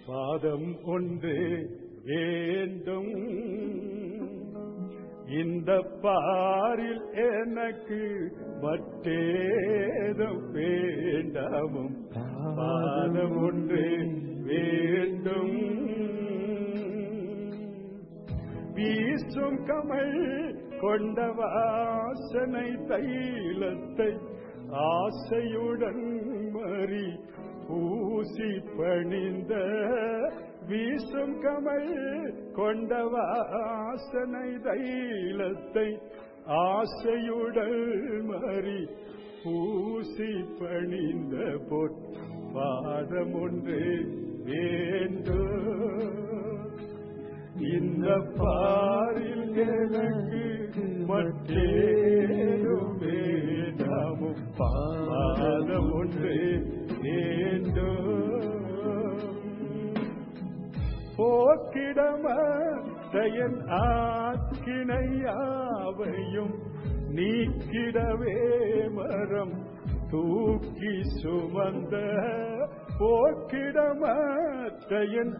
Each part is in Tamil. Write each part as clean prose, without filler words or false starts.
பாதம் ஒன்று வேண்டும். இந்த பாரில் எனக்கு மற்றேதும் வேண்டாமும் பாதம் ஒன்று வேண்டும். வீசும் கமல் கொண்ட வாசனை தைலத்தை ஆசையுடன் மறி பூசி பணிந்த வீசும் கமல் கொண்ட வாசனை தைலத்தை ஆசையுடன் மறி பூசி பணிந்த பாதம் ஒன்று வேண்டும். இந்த பாரில் எனக்கு மற்றேதும் வேண்டாமும் பாதம் ஒன்று வேண்டும். போக்கிடமத்தையன் ஆக்கினையாவையும் நீக்கிடவே மரம் தூக்கி சுமந்த போக்கிடமத்தையன்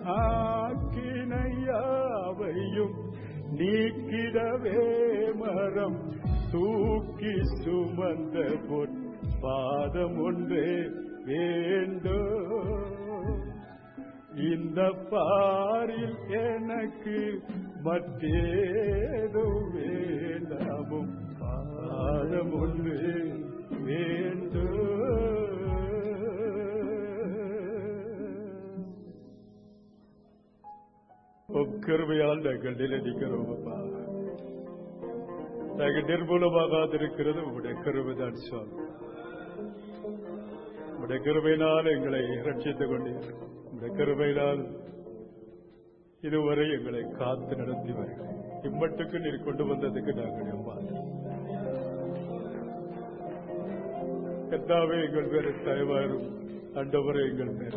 ஆக்கினையாவையும் நீக்கிடவே மரம் தூக்கி சுமந்த பாதம் ஒன்றே வேண்டும். இந்த பாரில் எனக்கு மற்றேதும் வேண்டாமும் பாதம் ஒன்று வேண்டும். கிருபையால் நாங்கள் நிலைக்கிறோம் அப்பா. நாங்கள் நிர்மூலமாகாதிருக்கிறது உங்களுடைய கிருபைதான் சுவாமி. உங்களுடைய கிருபையினால் எங்களை ரட்சித்துக் கொண்டீர்கள். உங்களுடைய கிருபையினால் இதுவரை எங்களை காத்து நடத்தி வருகிறேன். இம்மட்டுக்கு நீர் கொண்டு வந்ததுக்கு நாங்கள் கர்த்தாவே எங்கள் பேரு தயவாரும் ஆண்டவரே எங்கள் பேர்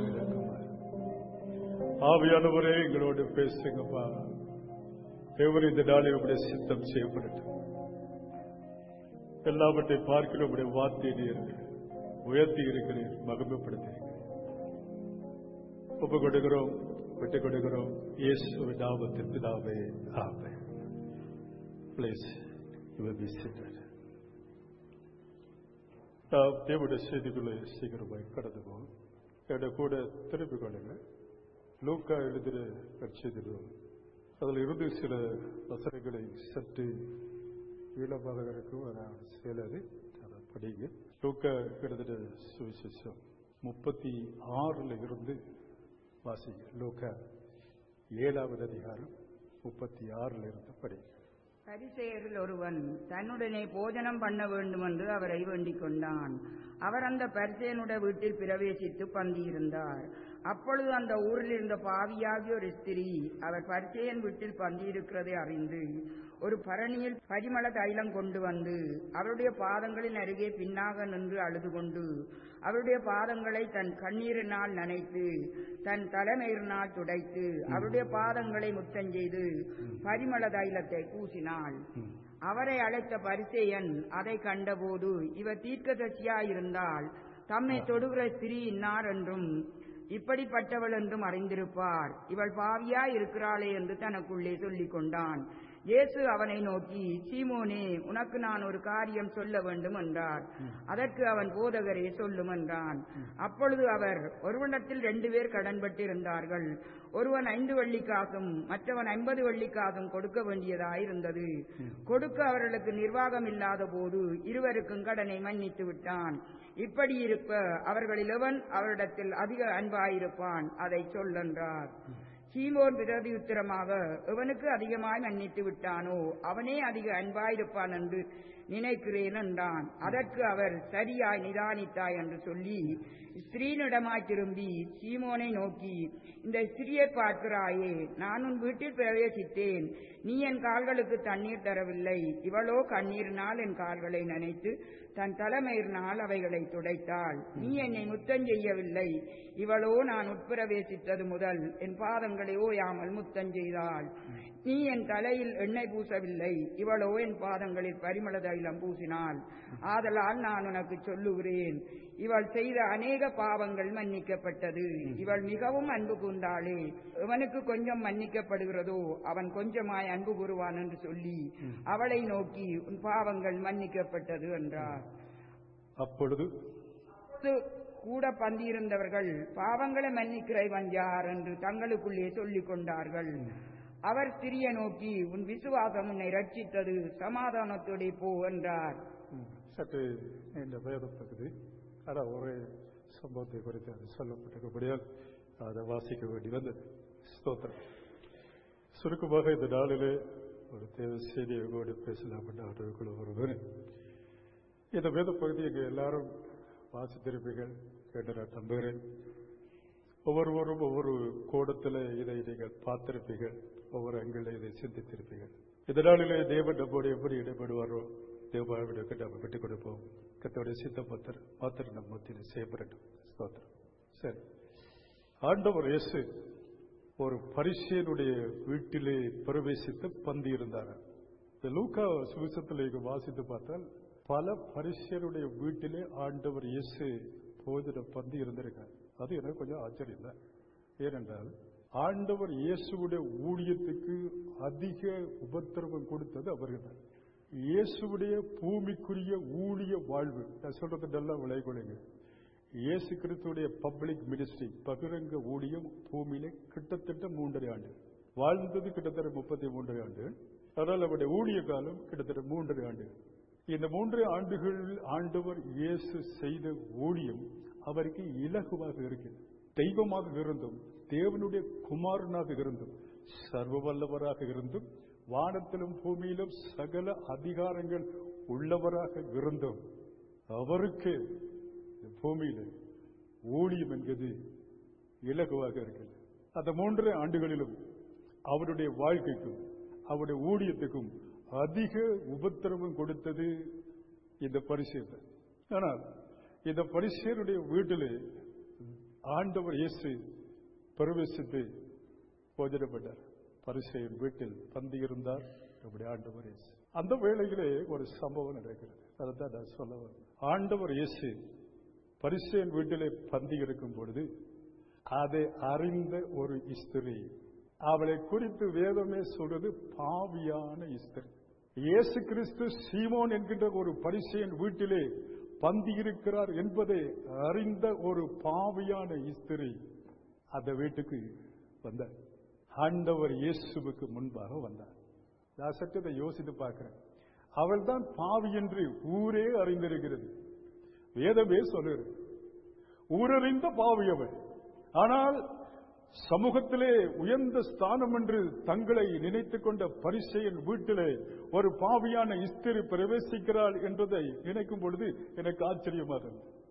ஆவியானவரே எங்களோடு பேசுங்கப்பா. தேவன் இந்த நாளில் உங்களுடைய சித்தம் செய்யப்படட்டும். எல்லாவற்றை பார்க்கிற உங்களுடைய வார்த்தை நீர் உயர்த்தி இருக்கிறீர், மகிமைப்படுத்துகிறீர்கள். ஒப்புக் கொடுக்கிறோம், விட்டுக் கொடுக்கிறோம். இயேசுவின் நாமத்தில் பிதாவே, ஆமென். Please, you will be seated. தேவனுடைய செய்திக்குள்ளே சீக்கிரமாய் கடந்து போகும். என்னோட கூட திருப்பிக் கொள்ளுங்கள். லூக்கா எழுதின நற்செய்தியிலும் அதில் இருந்து சில வசனங்களை சற்று ஈழமாக இருக்கும். செயலது அதை படிங்க. லூக்கா எழுதின சுவிசேஷம் 36 இருந்து வாசிங்க. லூக்கா 7வது அதிகாரம் 36 இருந்து படிங்க. பரிசேயரில் ஒருவன் தன்னுடனே போஜனம் பண்ண வேண்டும் என்று அவரை வேண்டிக் கொண்டான். அவர் அந்த பரிசேயனுடைய வீட்டில் பிரவேசித்து பந்தியிருந்தார். அப்பொழுது அந்த ஊரில் இருந்த பாவியாகிய ஒரு ஸ்திரீ அவர் பரிசேயன் வீட்டில் பந்தியிருக்கிறதை அறிந்து ஒரு பரணியில் பரிமள தைலம் கொண்டு வந்து அவருடைய பாதங்களின் அருகே பின்னாக நின்று அழுது கொண்டு அவருடைய பாதங்களை தன் கண்ணீரினால் நனைத்து தன் தலைமயிரினால் துடைத்து அவருடைய பாதங்களை முத்தஞ்செய்து பரிமள தைலத்தை பூசினாள். அவரை அழைத்த பரிசேயன் அதை கண்டபோது இவர் தீர்க்கதரிசியாயிருந்தால் தம்மை தொடுகிற ஸ்திரீ இன்னார் என்றும் இப்படிப்பட்டவள் என்றும் அறிந்திருப்பார், இவள் பாவியாய் இருக்கிறாளே என்று தனக்குள்ளே சொல்லிக் கொண்டான். இயேசு அவனை நோக்கி, சீமோனே, உனக்கு நான் ஒரு காரியம் சொல்ல வேண்டும் என்றார். அதற்கு அவன், போதகரே, சொல்லும் என்றான். அப்பொழுது அவர், ஒருவனிடத்தில் 2 பேர் கடன்பட்டிருந்தார்கள். ஒருவன் 5 வெள்ளிக்காசும் மற்றவன் 50 வெள்ளிக்காசும் கொடுக்க வேண்டியதாயிருந்தது. கொடுக்க அவர்களுக்கு நிர்வாகம் இல்லாத போது இருவருக்கும் கடனை மன்னித்து விட்டான். இப்படி இருப்ப அவர்களில் எவன் அவரிடத்தில் அதிக அன்பாயிருப்பான், அதை சொல்லென்றார். சீமோன் பிரதியுத்தரமாக, எவனுக்கு அதிகமாய் மன்னித்து விட்டானோ அவனே அதிக அன்பாயிருப்பான் என்று நினைக்கிறேன் என்றான். அதற்கு அவர், சரியாய் நிதானித்தாய் என்று சொல்லி ஸ்திரீனிடமாய் திரும்பி சீமோனை நோக்கி, இந்த ஸ்திரியை பார்க்கிறாயே, நான் உன் வீட்டில் பிரவேசித்தேன், நீ என் கால்களுக்கு தண்ணீர் தரவில்லை. இவளோ கண்ணீரினால் என் கால்களை நனைத்து தன் தலைமயிரினால் அவைகளை துடைத்தாள். நீ என்னை முத்தஞ்செய்யவில்லை. இவளோ நான் உட்பிரவேசித்தது முதல் என் பாதங்களை ஓயாமல் முத்தஞ்செய்தாள். நீ என் தலையில் எண்ணெய் பூசவில்லை. இவளோ என் பாதங்களில் பரிமள தைலம் பூசினாள். ஆதலால் நான் உனக்கு சொல்லுகிறேன், இவள் செய்த அநேக பாவங்கள் மன்னிக்கப்பட்டது. இவள் மிகவும் அன்பு கூர்ந்தாளே, இவனுக்கு கொஞ்சம் மன்னிக்கப்படுகிறதோ அவன் கொஞ்சமாய் அன்பு கூறுவான் என்று சொல்லி அவளை நோக்கி உன் பாவங்கள் மன்னிக்கப்பட்டது என்றார். அப்பொழுது கூட பந்தியிருந்தவர்கள் பாவங்களை மன்னிக்கிற இவன் யார் என்று தங்களுக்குள்ளே சொல்லிக் கொண்டார்கள். அவர் ஸ்திரியை நோக்கி உன் விசுவாசம் உன்னை ரட்சித்தது, சமாதானத்தோടെ போ என்றார். சற்று இந்த வேத பகுதி ஆனால் ஒரே சம்பவத்தை குறித்து அது சொல்லப்பட்டிருக்கபடியால் அதை வாசிக்க வேண்டி வந்தது. ஸ்தோத்திரம். சுருக்கமாக இந்த நாளிலே ஒரு தேவ செய்தியை கூட பேசலாம் என்று அவர்களுக்குள்ள ஒருவர். இந்த வேத பகுதி எங்கள் எல்லாரும் வாசித்திருப்பீர்கள் என்று நான் நம்புகிறேன். ஒவ்வொருவரும் ஒவ்வொரு கோணத்தில் இதை நீங்கள் பார்த்திருப்பீர்கள், ஒவ்வொரு அங்கில் இதை சிந்தித்திருப்பீர்கள். இந்த நாளிலே தேவன் நம்மோடு எப்படி இடைபடுவாரோ தேவாவிடக்கு நம்ம விட்டுக் கொடுப்போம். கர்த்தருடைய சித்தம் மாத்திரம் நம்ம மத்தியில் செய்யப்படட்டும். ஸ்தோத்திரம். சரி, ஆண்டவர் இயேசு ஒரு பரிசேயனுடைய வீட்டிலே பிரவேசித்து பந்தி இருந்தார். இந்த லூக்கா சுவிசேஷத்தில் வாசித்து பார்த்தால் பல பரிசேயருடைய வீட்டிலே ஆண்டவர் இயேசு போதிட பந்தி இருந்திருக்கார். அது எனக்கு கொஞ்சம் ஆச்சரியம் தான். ஏனென்றால் ஆண்டவர் இயேசுடைய ஊழியத்துக்கு அதிக உபத்திரவம் கொடுத்தது அவர்கள் தான். இயேசுடைய பூமிக்குரிய ஊழிய வாழ்வு, நான் சொல்றது நல்லா விளைகொள்ளுங்க. இயேசு கிறிஸ்துடைய பப்ளிக் மினிஸ்ட்ரி, பகிரங்க ஊழியம் பூமியிலே கிட்டத்தட்ட 3.5 ஆண்டு வாழ்ந்தது. கிட்டத்தட்ட 33 ஆண்டு. அதனால் அவருடைய ஊழிய காலம் கிட்டத்தட்ட 3.5 ஆண்டு. இந்த 3 ஆண்டுகளில் ஆண்டவர் இயேசு செய்த ஊழியம் அவருக்கு இலகுவாக இருக்கிறது. தெய்வமாக இருந்தும், தேவனுடைய குமாரனாக இருந்தும், சர்வ வல்லவராக இருந்தும், வானத்திலும் பூமியிலும் சகல அதிகாரங்கள் உள்ளவராக இருந்தும் அவருக்கு பூமியில ஊழியம் என்பது இலகுவாக இருக்கிறது. அந்த 3 ஆண்டுகளிலும் அவருடைய வாழ்க்கைக்கும் அவருடைய ஊழியத்துக்கும் அதிக உபத்திரவம் கொடுத்தது இந்த பரிசேயர். ஆனால் இந்த பரிசேயருடைய வீட்டிலே ஆண்டவர் இயேசு பிரவேசித்து போஜனப்பட்டார். பரிசேயன் வீட்டில் பந்தி இருந்தார் நம்முடைய ஆண்டவர் இயேசு. அந்த வேளையிலே ஒரு சம்பவம் நடக்கிறது. அதைத்தான் நான் சொல்ல வந்தேன். ஆண்டவர் இயேசு பரிசேயன் வீட்டிலே பந்தி இருக்கும் பொழுது அதை அறிந்த ஒரு ஸ்திரீ, அவளை குறித்து வேதமே சொல்றது பாவியான ஸ்திரீ. இயேசு கிறிஸ்து சீமோன் என்கின்ற ஒரு பரிசேயன் வீட்டிலே பந்தி இருக்கிறார் என்பதை அறிந்த ஒரு பாவியான ஸ்திரீ அந்த வீட்டுக்கு வந்தார். ஆண்டவர் இயேசுவுக்கு முன்பாக வந்தார். நான் சற்றதை யோசித்து பார்க்கிறேன். அவள் தான் பாவி என்று ஊரே அறிந்திருக்கிறது. வேதமே சொல்லுகிறது, ஊரறிந்த பாவி அவள். ஆனால் சமூகத்திலே உயர்ந்த ஸ்தானம் என்று தங்களை நினைத்துக் கொண்ட பரிசேயன் வீட்டிலே ஒரு பாவியான ஸ்திரீ பிரவேசிக்கிறாள் என்பதை நினைக்கும் பொழுது எனக்கு ஆச்சரியமாக.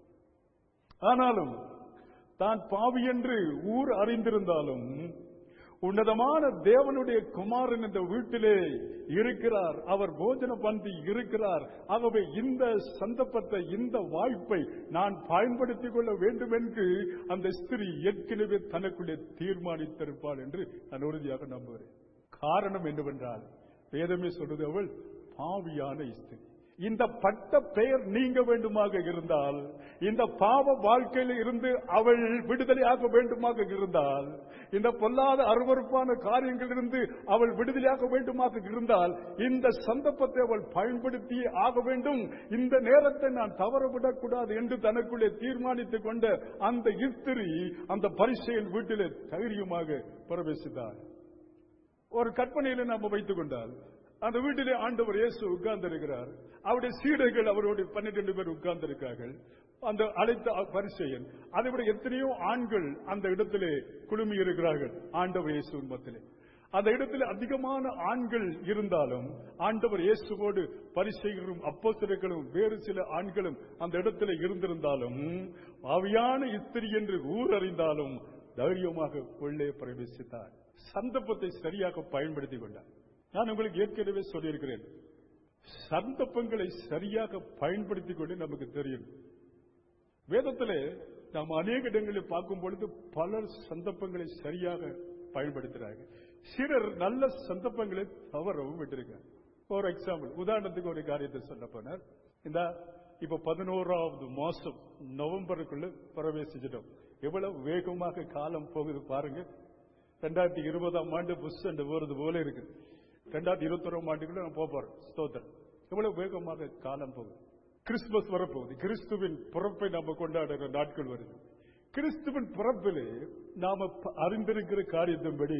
ஆனாலும் தான் பாவி என்று ஊர் அறிந்திருந்தாலும் உன்னதமான தேவனுடைய குமாரன் இந்த வீட்டிலே இருக்கிறார், அவர் போஜன பந்தி இருக்கிறார். ஆகவே இந்த சந்தர்ப்பத்தை, இந்த வாய்ப்பை நான் பயன்படுத்திக் கொள்ள வேண்டும் என்று அந்த ஸ்திரீ ஏற்கனவே தனக்குள்ளே தீர்மானித்திருப்பாள் என்று நான் உறுதியாக நம்புகிறேன். காரணம் என்னவென்றால் வேதமே சொல்றது, அவள் பாவியான ஸ்திரீ. இந்த பட்ட பெயர் நீங்க வேண்டுமாக இருந்தால், இந்த பாவ வாழ்க்கையில் இருந்து அவள் விடுதலையாக வேண்டுமாக இருந்தால், இந்த பொல்லாத அருவருப்பான காரியங்களிலிருந்து அவள் விடுதலையாக வேண்டுமாக இருந்தால், இந்த சந்தர்ப்பத்தை அவள் பயன்படுத்தி ஆக வேண்டும். இந்த நேரத்தை நான் தவறவிடக்கூடாது என்று தனக்குள்ளே தீர்மானித்துக் கொண்ட அந்த ஸ்திரீ அந்த பரிசேயன் வீட்டிலே தைரியமாக பிரவேசித்தார். ஒரு கற்பனையில நாம் வைத்துக் கொண்டால், அந்த வீட்டிலே ஆண்டவர் இயேசு உட்கார்ந்து இருக்கிறார். அவருடைய சீடர்கள் அவரோடு 12 பேர் உட்கார்ந்து இருக்கிறார்கள். அந்த அழைத்த பரிசேயன், அதை விட எத்தனையோ ஆண்கள் அந்த இடத்திலே குழுமி இருக்கிறார்கள் ஆண்டவர் இயேசுவின் மத்தியிலே. அந்த இடத்தில் அதிகமான ஆண்கள் இருந்தாலும் ஆண்டவர் இயேசுவோடு பரிசேயரும் அப்போஸ்தலர்களும் வேறு சில ஆண்களும் அந்த இடத்தில் இருந்திருந்தாலும், பாவியான ஸ்திரீ என்று ஊர் அறிந்தாலும் தைரியமாக உள்ளே பிரவேசித்தார். சந்தர்ப்பத்தை சரியாக பயன்படுத்திக் கொண்டார். நான் உங்களுக்கு ஏற்கனவே சொல்லியிருக்கிறேன், சந்தர்ப்பங்களை சரியாக பயன்படுத்திக் கொண்டு நமக்கு தெரியும். வேதத்திலே நாம் அநேக இடங்களில் பார்க்கும் பொழுது பலர் சந்தர்ப்பங்களை சரியாக பயன்படுத்துகிறார்கள். சிலர் நல்ல சந்தர்ப்பங்களை தவறவும் விட்டிருக்காங்க. ஒரு எக்ஸாம்பிள், உதாரணத்துக்கு ஒரு காரியத்தை சொல்ல போனார். இந்த இப்ப 11வது மாசம் நவம்பருக்குள்ள பிரவேசிச்சிட்டோம். எவ்வளவு வேகமாக காலம் போகுது பாருங்க. 2020ஆம் ஆண்டு புஷ் என்று போறது போல இருக்கு. 2021ஆம் ஆண்டுக்குள்ள நம்ம போறோம். ஸ்தோத்திரம். எவ்வளவு வேகமாக காலம் போகுது. கிறிஸ்துமஸ் வரப்போகுது. கிறிஸ்துவின் பிறப்பை நாம கொண்டாடுற நாட்கள் வருது. கிறிஸ்துவின் பிறப்பிலே நாம அறிந்திருக்கிற காரியத்தின்படி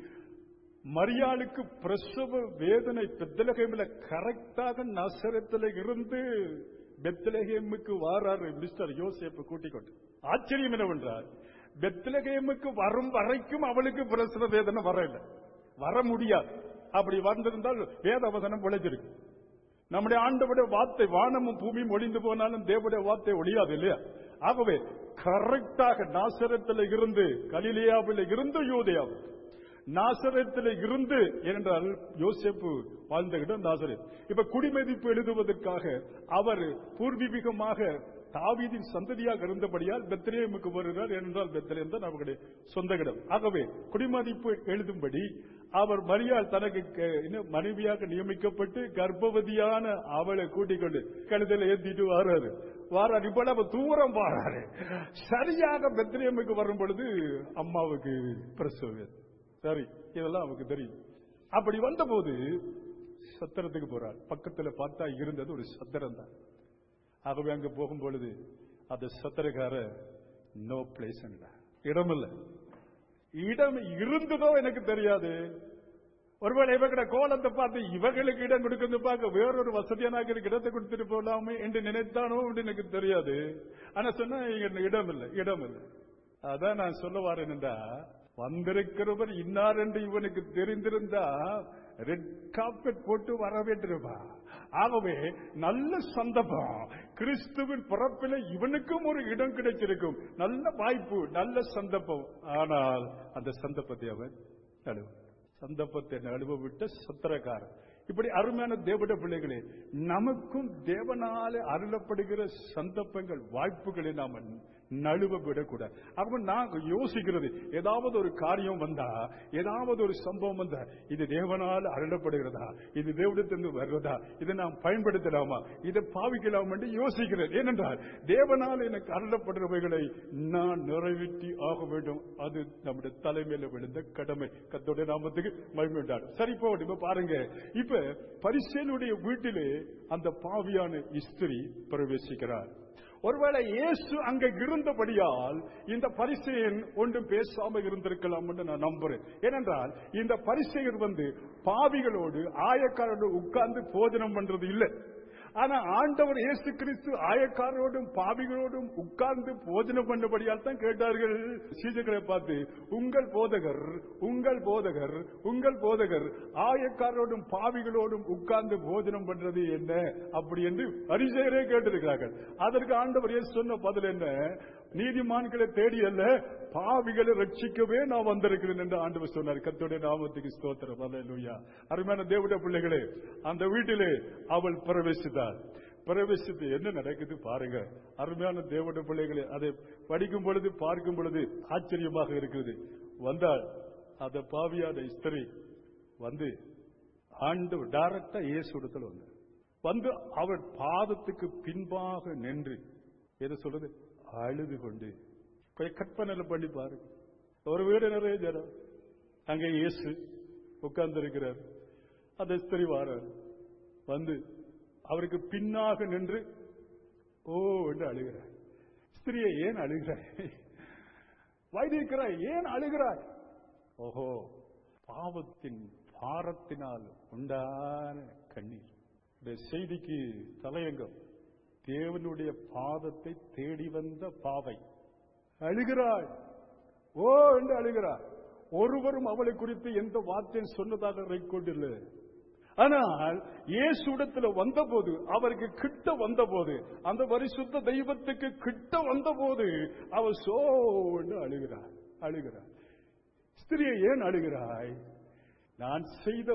மரியாளுக்கு பிரசவ வேதனை பெத்லகேமில் கரெக்டாக நசரத்தில் இருந்து பெத்லகேமுக்கு வாராரு மிஸ்டர் யோசேப்பு கூட்டிக் கொண்டு. ஆச்சரியம் என்னவென்றால் பெத்லகேமுக்கு வரும் வரைக்கும் அவளுக்கு பிரசவ வேதனை வரல, வர முடியாது. அப்படி வந்திருந்தால் வேதவசனம் விளைஞ்சிருக்கு. நம்முடைய ஆண்டவருடைய வார்த்தை வானமும் பூமியும் ஒளிந்து போனாலும் தேவனுடைய வார்த்தை ஒழியாது இல்லையா? ஆகவே கரெக்டாக நாசரத்தில் இருந்து கலிலேயாவில் இருந்து யூதேயாவுக்கு, நாசரத்தில் இருந்து என்றால் யோசேப்பு வாழ்ந்த இடம் நாசரேத். இப்ப குடிமதிப்பு எழுதுவதற்காக அவர் பூர்வீகமாக தாவீதின் சந்ததியாக இருந்தபடியால் பெத்லகேமுக்கு வருகிறார். என்றால் பெத்லகேம் தான் அவருடைய சொந்த இடம். ஆகவே குடிமதிப்பு எழுதும்படி அவர் மரியாள் தனக்கு மனைவியாக நியமிக்கப்பட்டு கர்ப்பவதியான அவளை கூட்டிக் கொண்டு கழுதையில ஏற்றிட்டு வாராரு. இவ்வளவு தூரம் வாராரு. சரியாக பெத்லகேமுக்கு வரும் பொழுது அம்மாவுக்கு பிரசவம். சரி, இதெல்லாம் அவருக்கு தெரியும். அப்படி வந்த போது சத்திரத்துக்கு போறார். பக்கத்துல பார்த்தா இருந்தது ஒரு சத்திரம் தான். ஆகவே அங்க போகும் பொழுது அந்த சத்திரக்கார நோ பிளேஸ், இடம் இல்லை. இடம் இருந்ததோ எனக்கு தெரியாது. ஒருவேளை இவங்கள கோலத்தை பார்த்து இவங்களுக்கு இடம் கொடுக்கிறது பார்க்க வேறொரு வசதியான இடத்தை கொடுத்துட்டு போகலாமே என்று நினைத்தானோ எனக்கு தெரியாது. ஆனா சொன்னா இடம் இல்லை, இடம் இல்லை. அதான் நான் சொல்ல வரேன் என்றா, வந்திருக்கிறவர் இன்னார் என்று இவனுக்கு தெரிந்திருந்தா ரெட் கார்பெட் போட்டு வரவேற்றிருப்பா. ஆகவே நல்ல சந்தர்ப்பம், கிறிஸ்துவின் பிறப்பில இவனுக்கும் ஒரு இடம் கிடைச்சிருக்கும். நல்ல வாய்ப்பு, நல்ல சந்தர்ப்பம். ஆனால் அந்த சந்தர்ப்பத்தை அவன் சந்தர்ப்பத்தை நழுவவிட்ட சத்திரக்காரன். இப்படி அருமையான தேவனுடைய பிள்ளைகளே, நமக்கும் தேவனாலே அருளப்படுகிற சந்தர்ப்பங்கள், வாய்ப்புகளை நாம நழுவ விடக்கூடாது. அப்ப நாங்க யோசிக்கிறது, ஏதாவது ஒரு காரியம் வந்தா, ஏதாவது ஒரு சம்பவம் வந்தா, இது தேவனால் அருளப்படுகிறதா, இது தேவனிடத்திலிருந்து வர்றதா, இதை நாம் பயன்படுத்தலாமா, இதை பாவிக்கலாமா என்று யோசிக்கிறது. ஏனென்றால் தேவனால் எனக்கு அருளப்படுறவைகளை நான் நிறைவேற்றி ஆக வேண்டும். அது நம்முடைய தலைமையில விழுந்த கடமை. கர்த்தருடைய நாமத்துக்கு மகிமை உண்டாகும். சரி, இப்ப பாருங்க, இப்ப பரிசேயனுடைய வீட்டிலே அந்த பாவியான ஸ்திரீ பிரவேசிக்கிறார். ஒருவேளை இயேசு அங்க இருந்தபடியால் இந்த பரிசேயன் ஒன்றும் பேசாம இருந்திருக்கலாம் என்று நான் நம்புறேன். ஏனென்றால் இந்த பரிசேயர் பாவிகளோடு ஆயக்காரோடு உட்கார்ந்து போஜனம் பண்றது இல்லை. ஆனா ஆண்டவர் இயேசு கிறிஸ்து ஆயக்காரோடும் பாவிகளோடும் உட்கார்ந்து போஜனம் பண்ணபடியால் தான் கேட்டார்கள் சீஷர்களை பார்த்து, உங்கள் போதகர் உங்கள் போதகர் உங்கள் போதகர் ஆயக்காரோடும் பாவிகளோடும் உட்கார்ந்து போஜனம் பண்றது என்ன அப்படி என்று பரிசேயரே கேட்டிருக்கிறார்கள். அதற்கு ஆண்டவர் இயேசு சொன்ன பதில் என்ன? நீதிமான்களை தேடி அல்ல, பாவிகளை ரட்சிக்கவே நான் வந்திருக்கிறேன் என்று ஆண்டவர் சொன்னார். கர்த்தருடைய நாமத்துக்கு ஸ்தோத்திரம். அல்லேலூயா. அருமையான தேவனுடைய பிள்ளைகளே, அந்த வீட்டிலே அவள் பிரவேசித்தார். பிரவேசித்து என்ன நடக்குது பாருங்க. அருமையான தேவனுடைய பிள்ளைகளே, அதை படிக்கும் பொழுது பார்க்கும் பொழுது ஆச்சரியமாக இருக்கிறது. வந்தாள் அந்த பாவியான ஸ்திரீ, ஆண்டவர் டைரக்டா இயேசுவிடத்தில் வந்து அவர் பாதத்துக்கு பின்பாக நின்று எதை சொல்றது, அழுது கொண்டு. கற்பனை பண்ணி பாருங்க, ஒரு வீடு நிறைய ஜனம், அங்கே இயேசு உட்கார்ந்து இருக்கிறார். அந்த ஸ்திரீ வாரார், அவருக்கு பின்னாக நின்று ஓ என்று அழுகிறார். ஸ்திரியை ஏன் அழுகிறாய், வைத்திருக்கிறாய், ஏன் அழுகிறாய்? ஓஹோ, பாவத்தின் பாரத்தினால் உண்டான கண்ணீர். இந்த செய்திக்கு தலையங்கம், தேவனுடைய பாதத்தை தேடி வந்த பாவை அழுகிறாள், ஓ என்று அழுகிறாள். ஒருவரும் அவளை குறித்து எந்த வார்த்தையும் சொன்னதாக கொண்டில்லை. ஆனால் இயேசுவிடத்தில் வந்தபோது, அவருக்கு கிட்ட வந்தபோது, அந்த பரிசுத்த தெய்வத்துக்கு கிட்ட வந்தபோது அவள் சோ என்று அழுகிறாள். ஸ்திரியை ஏன் அழுகிறாய்? நான் செய்த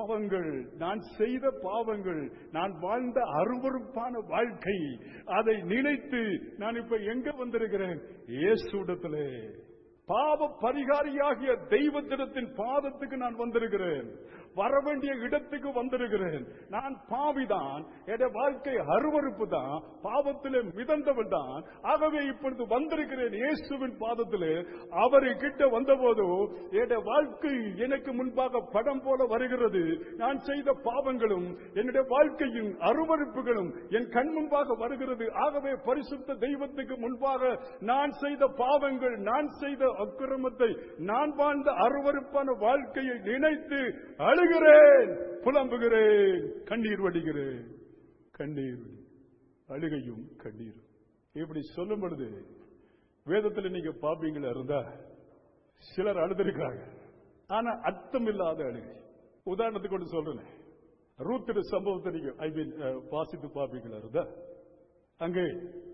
பாவங்கள், நான் வாழ்ந்த அருவருப்பான வாழ்க்கை, அதை நினைத்து நான் இப்ப எங்க வந்திருக்கிறேன்? இயேசுவிடத்திலே. பாவ பரிகாரியாகிய தெய்வத்திடத்தின் பாதத்துக்கு நான் வந்திருக்கிறேன். வரவேண்டிய இடத்துக்கு வந்திருக்கிறேன். நான் பாவிதான், என் வாழ்க்கை அருவருப்பு தான், பாவத்திலே மிதந்தவள் தான். ஆகவே இப்பொழுது வந்திருக்கிறேன் இயேசுவின் பாதத்திலே. அவரை கிட்ட வந்தபோது என் வாழ்க்கை எனக்கு முன்பாக படம் போல வருகிறது. நான் செய்த பாவங்களும் என்னுடைய வாழ்க்கையின் அருவருப்புகளும் என் கண் முன்பாக வருகிறது. ஆகவே பரிசுத்த தெய்வத்துக்கு முன்பாக நான் செய்த பாவங்கள், நான் செய்த அக்கிரமத்தை, நான் வாழ்ந்த அருவருப்பான வாழ்க்கையை நினைத்து அழுகிறேன், புலம்புகிறேன், கண்ணீர் வடிகிறேன். கண்ணீர், அழுகையும் கண்ணீரும். இப்படி சொல்லும் பொழுது வேதத்தில் நீங்க பாப்பீங்களா இருந்தா சிலர் அழுதிருக்காங்க. ஆனா அர்த்தம் இல்லாத அழுகை. உதாரணத்துக்கு கொண்டு சொல்றேன். ரூத் சம்பவத்தை நீங்க வாசித்து பாப்பீங்களா இருந்தா அங்கே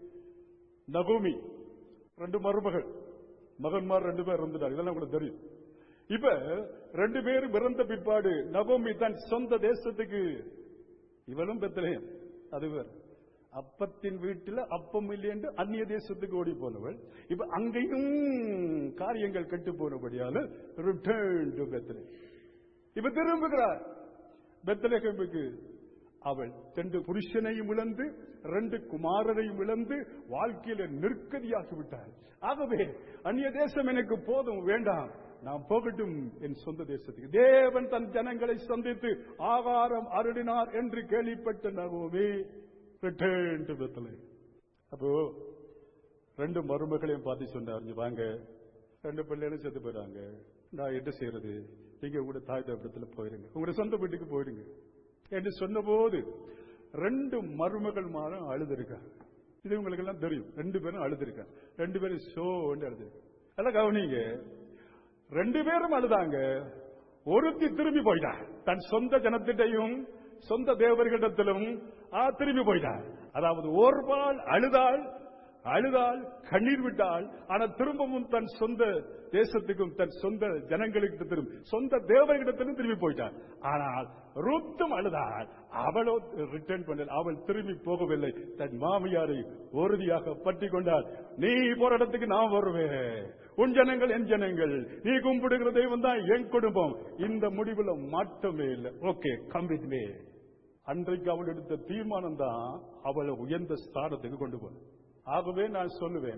நகோமி 2 மருமகள், மகன்மார் 2 பேர் இருந்துட்டாங்க. இதெல்லாம் கூட தெரியும். இப்ப 2 பேரும் இறந்த பிற்பாடு நகோமி தன் சொந்த தேசத்துக்கு, இவளும் பெத்லகேம், அது வேற, அப்பத்தின் வீட்டில் அப்பம் இல்லை என்று அந்நிய தேசத்துக்கு ஓடி போனவள். இப்ப அங்கேயும் காரியங்கள் கெட்டு போனபடியால் ரிட்டர்ன் டு பெத்லகேம். இப்ப திரும்புகிறார் பெத்லகேமுக்கு. அவள் 2 புருஷனையும் இழந்து 2 குமாரரையும் இழந்து வாழ்க்கையில நெருக்கடியாகிவிட்டாள். ஆகவே அந்நிய தேசம் எனக்கு போதும், வேண்டாம், நான் போகட்டும் என் சொந்த தேசத்துக்கு. தேவன் தன் ஜனங்களை சந்தித்து ஆகாரம் அருளினார் என்று கேள்விப்பட்ட நகோமி ரிட்டர்ன் டு பெத்லகேம். அப்போ 2 மருமகளையும் பார்த்து சொன்னார், வாங்க, 2 பிள்ளைகளும் செத்து போயிடாங்க, நான் என்ன செய்யறது, நீங்க உங்களோட தாய் தகப்பத்துல போயிருங்க, உங்களோட சொந்த வீட்டுக்கு போயிருங்க என்று சொன்ன போது 2 மருமகள் மாறும் அழுதுருக்காங்க. இது உங்களுக்கு எல்லாம் தெரியும். 2 பேரும் அழுதுருக்காங்க. 2 பேரும் ஷோ அழுதுருக்காங்க. எல்லாம் கவனிங்க, 2 பேரும் அழுதாங்க. ஒருத்தி திரும்பி போயிட்டார், தன் சொந்த ஜனத்திட்டையும் சொந்த தேவர்களிடத்திலும் திரும்பி போயிட்டார். அதாவது ஒருபால் அழுதாள், கண்ணீர் விட்டாள். ஆனால் திரும்பவும் தன் சொந்த தேசத்துக்கும் தன் சொந்த ஜனங்களுக்கு சொந்த தேவர்களிடத்திலும் திரும்பி போயிட்டார். ஆனால் ரூத்தும் அழுதாள், அவளோ ரிட்டர்ன் பண்ணல, அவள் திரும்பி போகவில்லை. தன் மாமியாரை உறுதியாக பற்றி கொண்டாள். நீ போற இடத்துக்கு நான் வருவேன், உன் ஜனங்கள் என் ஜனங்கள், நீ கும்பிடுகிற தெய்வம் தான் என் குடும்பம். இந்த முடிவுல மாற்றமே இல்லை. Okay, come with me. அன்றைக்கு அவள் எடுத்த தீர்மானம் தான் அவளை உயர்ந்த ஸ்தானத்துக்கு கொண்டு போன. ஆகவே நான்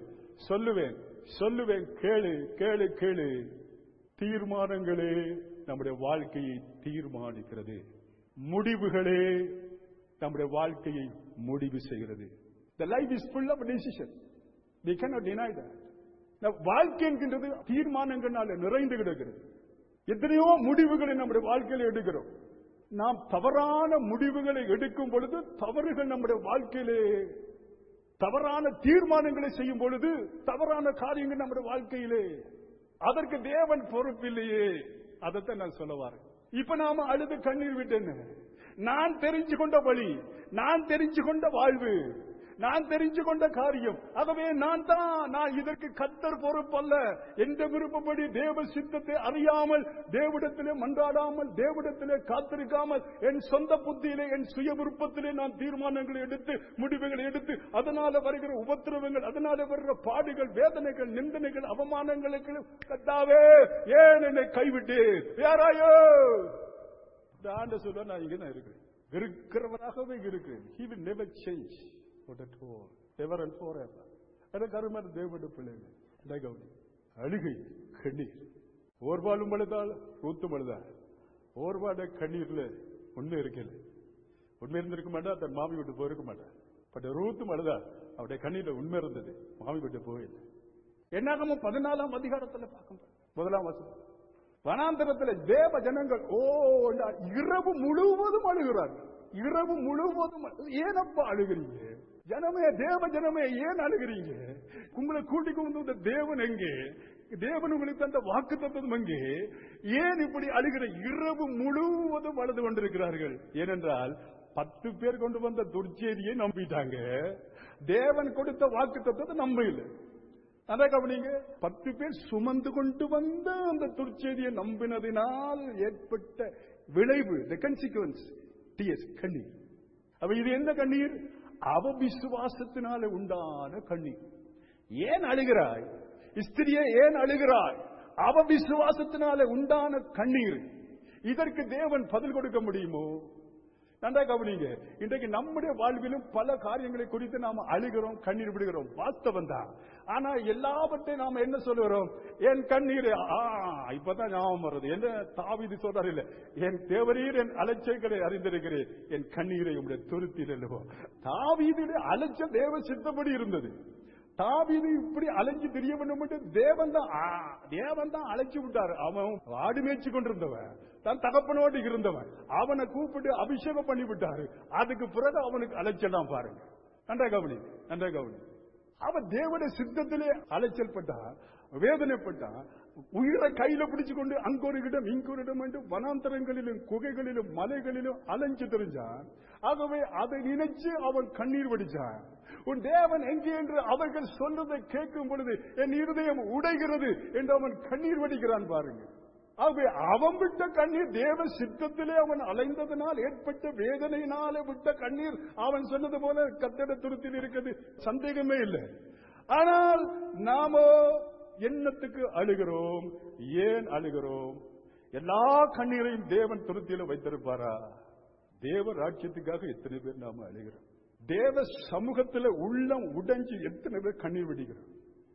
சொல்லுவேன், கேளு. தீர்மானங்களே நம்முடைய வாழ்க்கையை தீர்மானிக்கிறது. முடிவுகளே நம்முடைய வாழ்க்கையை முடிவு செய்கிறது. The life is full of decision. We cannot deny that. வாழ்க்கை என்கின்றது தீர்மானங்களால நிறைந்து கிடக்கிறது. எத்தனையோ முடிவுகளை நம்முடைய வாழ்க்கையில எடுக்கிறோம். நாம் தவறான முடிவுகளை எடுக்கும் பொழுது தவறுகள் நம்முடைய வாழ்க்கையிலே, தவறான தீர்மானங்களை செய்யும் பொழுது தவறான காரியங்கள் நம்முடைய வாழ்க்கையிலே, அதற்கு தேவன் பொறுப்பில்லையே. அதைத்தான் நான் சொல்ல வரேன். இப்ப நாம அழுது கண்ணீர் விட்டேன்னு, நான் தெரிஞ்சு கொண்ட வழி, நான் தெரிஞ்சு கொண்ட வாழ்வு, நான் தெரிஞ்சு கொண்ட காரியம். ஆகவே நான் இதற்கு கர்த்தர் பொறுப்பல்ல. எந்த விருப்பப்படி தேவ சித்தத்தை அறியாமல், தேவனிடத்திலே மன்றாடாமல், தேவனிடத்திலே காத்திருக்காமல், என் சொந்த புத்தியிலே, என் சுய விருப்பத்திலே நான் தீர்மானங்களை எடுத்து, முடிவுகளை எடுத்து, அதனால வருகிற உபத்திரவங்கள், அதனால வருகிற பாடுகள், வேதனைகள், நிந்தனைகள், அவமானங்களுக்கு கர்த்தாவே ஏன் என்னை கைவிட்டு யாராயோ ஆண்ட சொல்ல நான் இங்க தான் இருக்கிறேன், இருக்கிறவராகவே இருக்கிறேன். He will never change. அழுகை, கண்ணீர். ஓர்வாலும் அழுதாள், ரூத்தும் அழுதாள். ஓர்வாட கண்ணீர்ல உண்மை இருக்கல, உண்மை இருந்திருக்க மாட்டா, தன் மாமி விட்டு போயிருக்க மாட்டான். பட் ரூத்தும் அழுதாள், அவருடைய கண்ணீர்ல உண்மை இருந்தது, மாமி விட்டு போயில்லை. என்னாகமோ 14ஆம் அதிகாரத்தில் பார்க்க 1ஆம் வசனம், வனாந்தரத்தில் தேவ ஜனங்கள் இரவு முழுவதும் அழுகிறார்கள். இரவு முழுவதும் ஏனப்பா அழுகிறீங்க ஜனமே, தேவ ஜனமே ஏன் அழுகிறீங்க? உங்களை கூட்டிக் கொண்டு வந்த தேவன் எங்கே? தேவன் உங்களுக்கு தந்த வாக்கு தத்துவம் எங்கே? ஏன் இப்படி அழுகிற? இரவு முழுவதும் அழுது கொண்டிருக்கிறார்கள். ஏனென்றால் 10 பேர் கொண்டு வந்த துர்ச்செய்தியை நம்பிட்டாங்க, தேவன் கொடுத்த வாக்கு தத்துவத்தை நம்பல. அதான் கவனிங்க, 10 பேர் சுமந்து கொண்டு வந்த அந்த துர்ச்செய்தியை நம்பினதினால் ஏற்பட்ட விளைவு, the consequence, tears, கண்ணீர். அப்ப இது என்ன கண்ணீர்? அவ விசுவாசத்தினால உண்டான கண்ணீர். ஏன் அழுகிறாய்? ஸ்திரியே ஏன் அழுகிறாய்? அவ விசுவாசத்தினால உண்டான கண்ணீர். இதற்கு தேவன் பதில் கொடுக்க முடியுமோ? நன்றா கவனிங்க. இன்றைக்கு நம்முடைய வாழ்விலும் பல காரியங்களை குறித்து நாம அழுகிறோம், கண்ணீர் விடுகிறோம், வாஸ்தவம் தான். ஆனா எல்லாவற்றையும் நாம என்ன சொல்லுகிறோம்? என் கண்ணீர் இப்பதான் ஞாபகம் வருது. என்ன தாவீது சொல்றாரு, இல்ல என் தேவரீர் என் அலட்சியங்களை அறிந்திருக்கிறேன், என் கண்ணீரை உடைய துருத்தில் அல்லவோ. தாவீதுடைய அலட்சியம் தேவ சித்தப்படி இருந்தது. தாவீது இப்படி அலைஞ்சு தெரிய வேண்டும், தேவன் தான் அழைச்சு விட்டாரு. அவன் ஆடு மேய்ச்சி கொண்டிருந்தவன், தான் தகப்பனோடு இருந்தவன், அவனை கூப்பிட்டு அபிஷேகம் பண்ணி விட்டாரு. அதுக்கு பிறகு அவனுக்கு அலைச்சலாம் பாருங்க. நன்றா கவனி, நன்றா கவனி. அவன் தேவனுடைய சித்தத்திலே அலைச்சல் பட்டான், வேதனைப்பட்டான். உயிரை கையில பிடிச்சு கொண்டு அங்கொரு இடம் இங்கொரு இடம் என்று வனாந்தரங்களிலும் குகைகளிலும் மலைகளிலும் அலைஞ்சு தெரிஞ்சான். ஆகவே அதை நினைச்சு அவன் கண்ணீர் வடிச்சான். உன் தேவன் எங்கே என்று அவர்கள் சொல்றதை கேட்கும் பொழுது என் இருதயம் உடைகிறது என்று அவன் கண்ணீர் வடிக்கிறான் பாருங்க. ஆகவே அவன் விட்ட கண்ணீர் தேவ சித்தத்திலே அவன் அலைந்ததனால் ஏற்பட்ட வேதனையினாலே விட்ட கண்ணீர். அவன் சொன்னது போல கர்த்தருடைய துருத்தில் இருக்கிறது, சந்தேகமே இல்லை. ஆனால் நாமோ என்னத்துக்கு அழுகிறோம்? ஏன் அழுகிறோம்? எல்லா கண்ணீரையும் தேவன் துருத்தியில வைத்திருப்பாரா? தேவ ராஜ்யத்துக்காக எத்தனை பேர் நாம அழுகிறோம்? தேவ சமூகத்தில் உள்ளம் உடைஞ்சு எத்தனை பேர் கண்ணீர் விடுகிறோம்?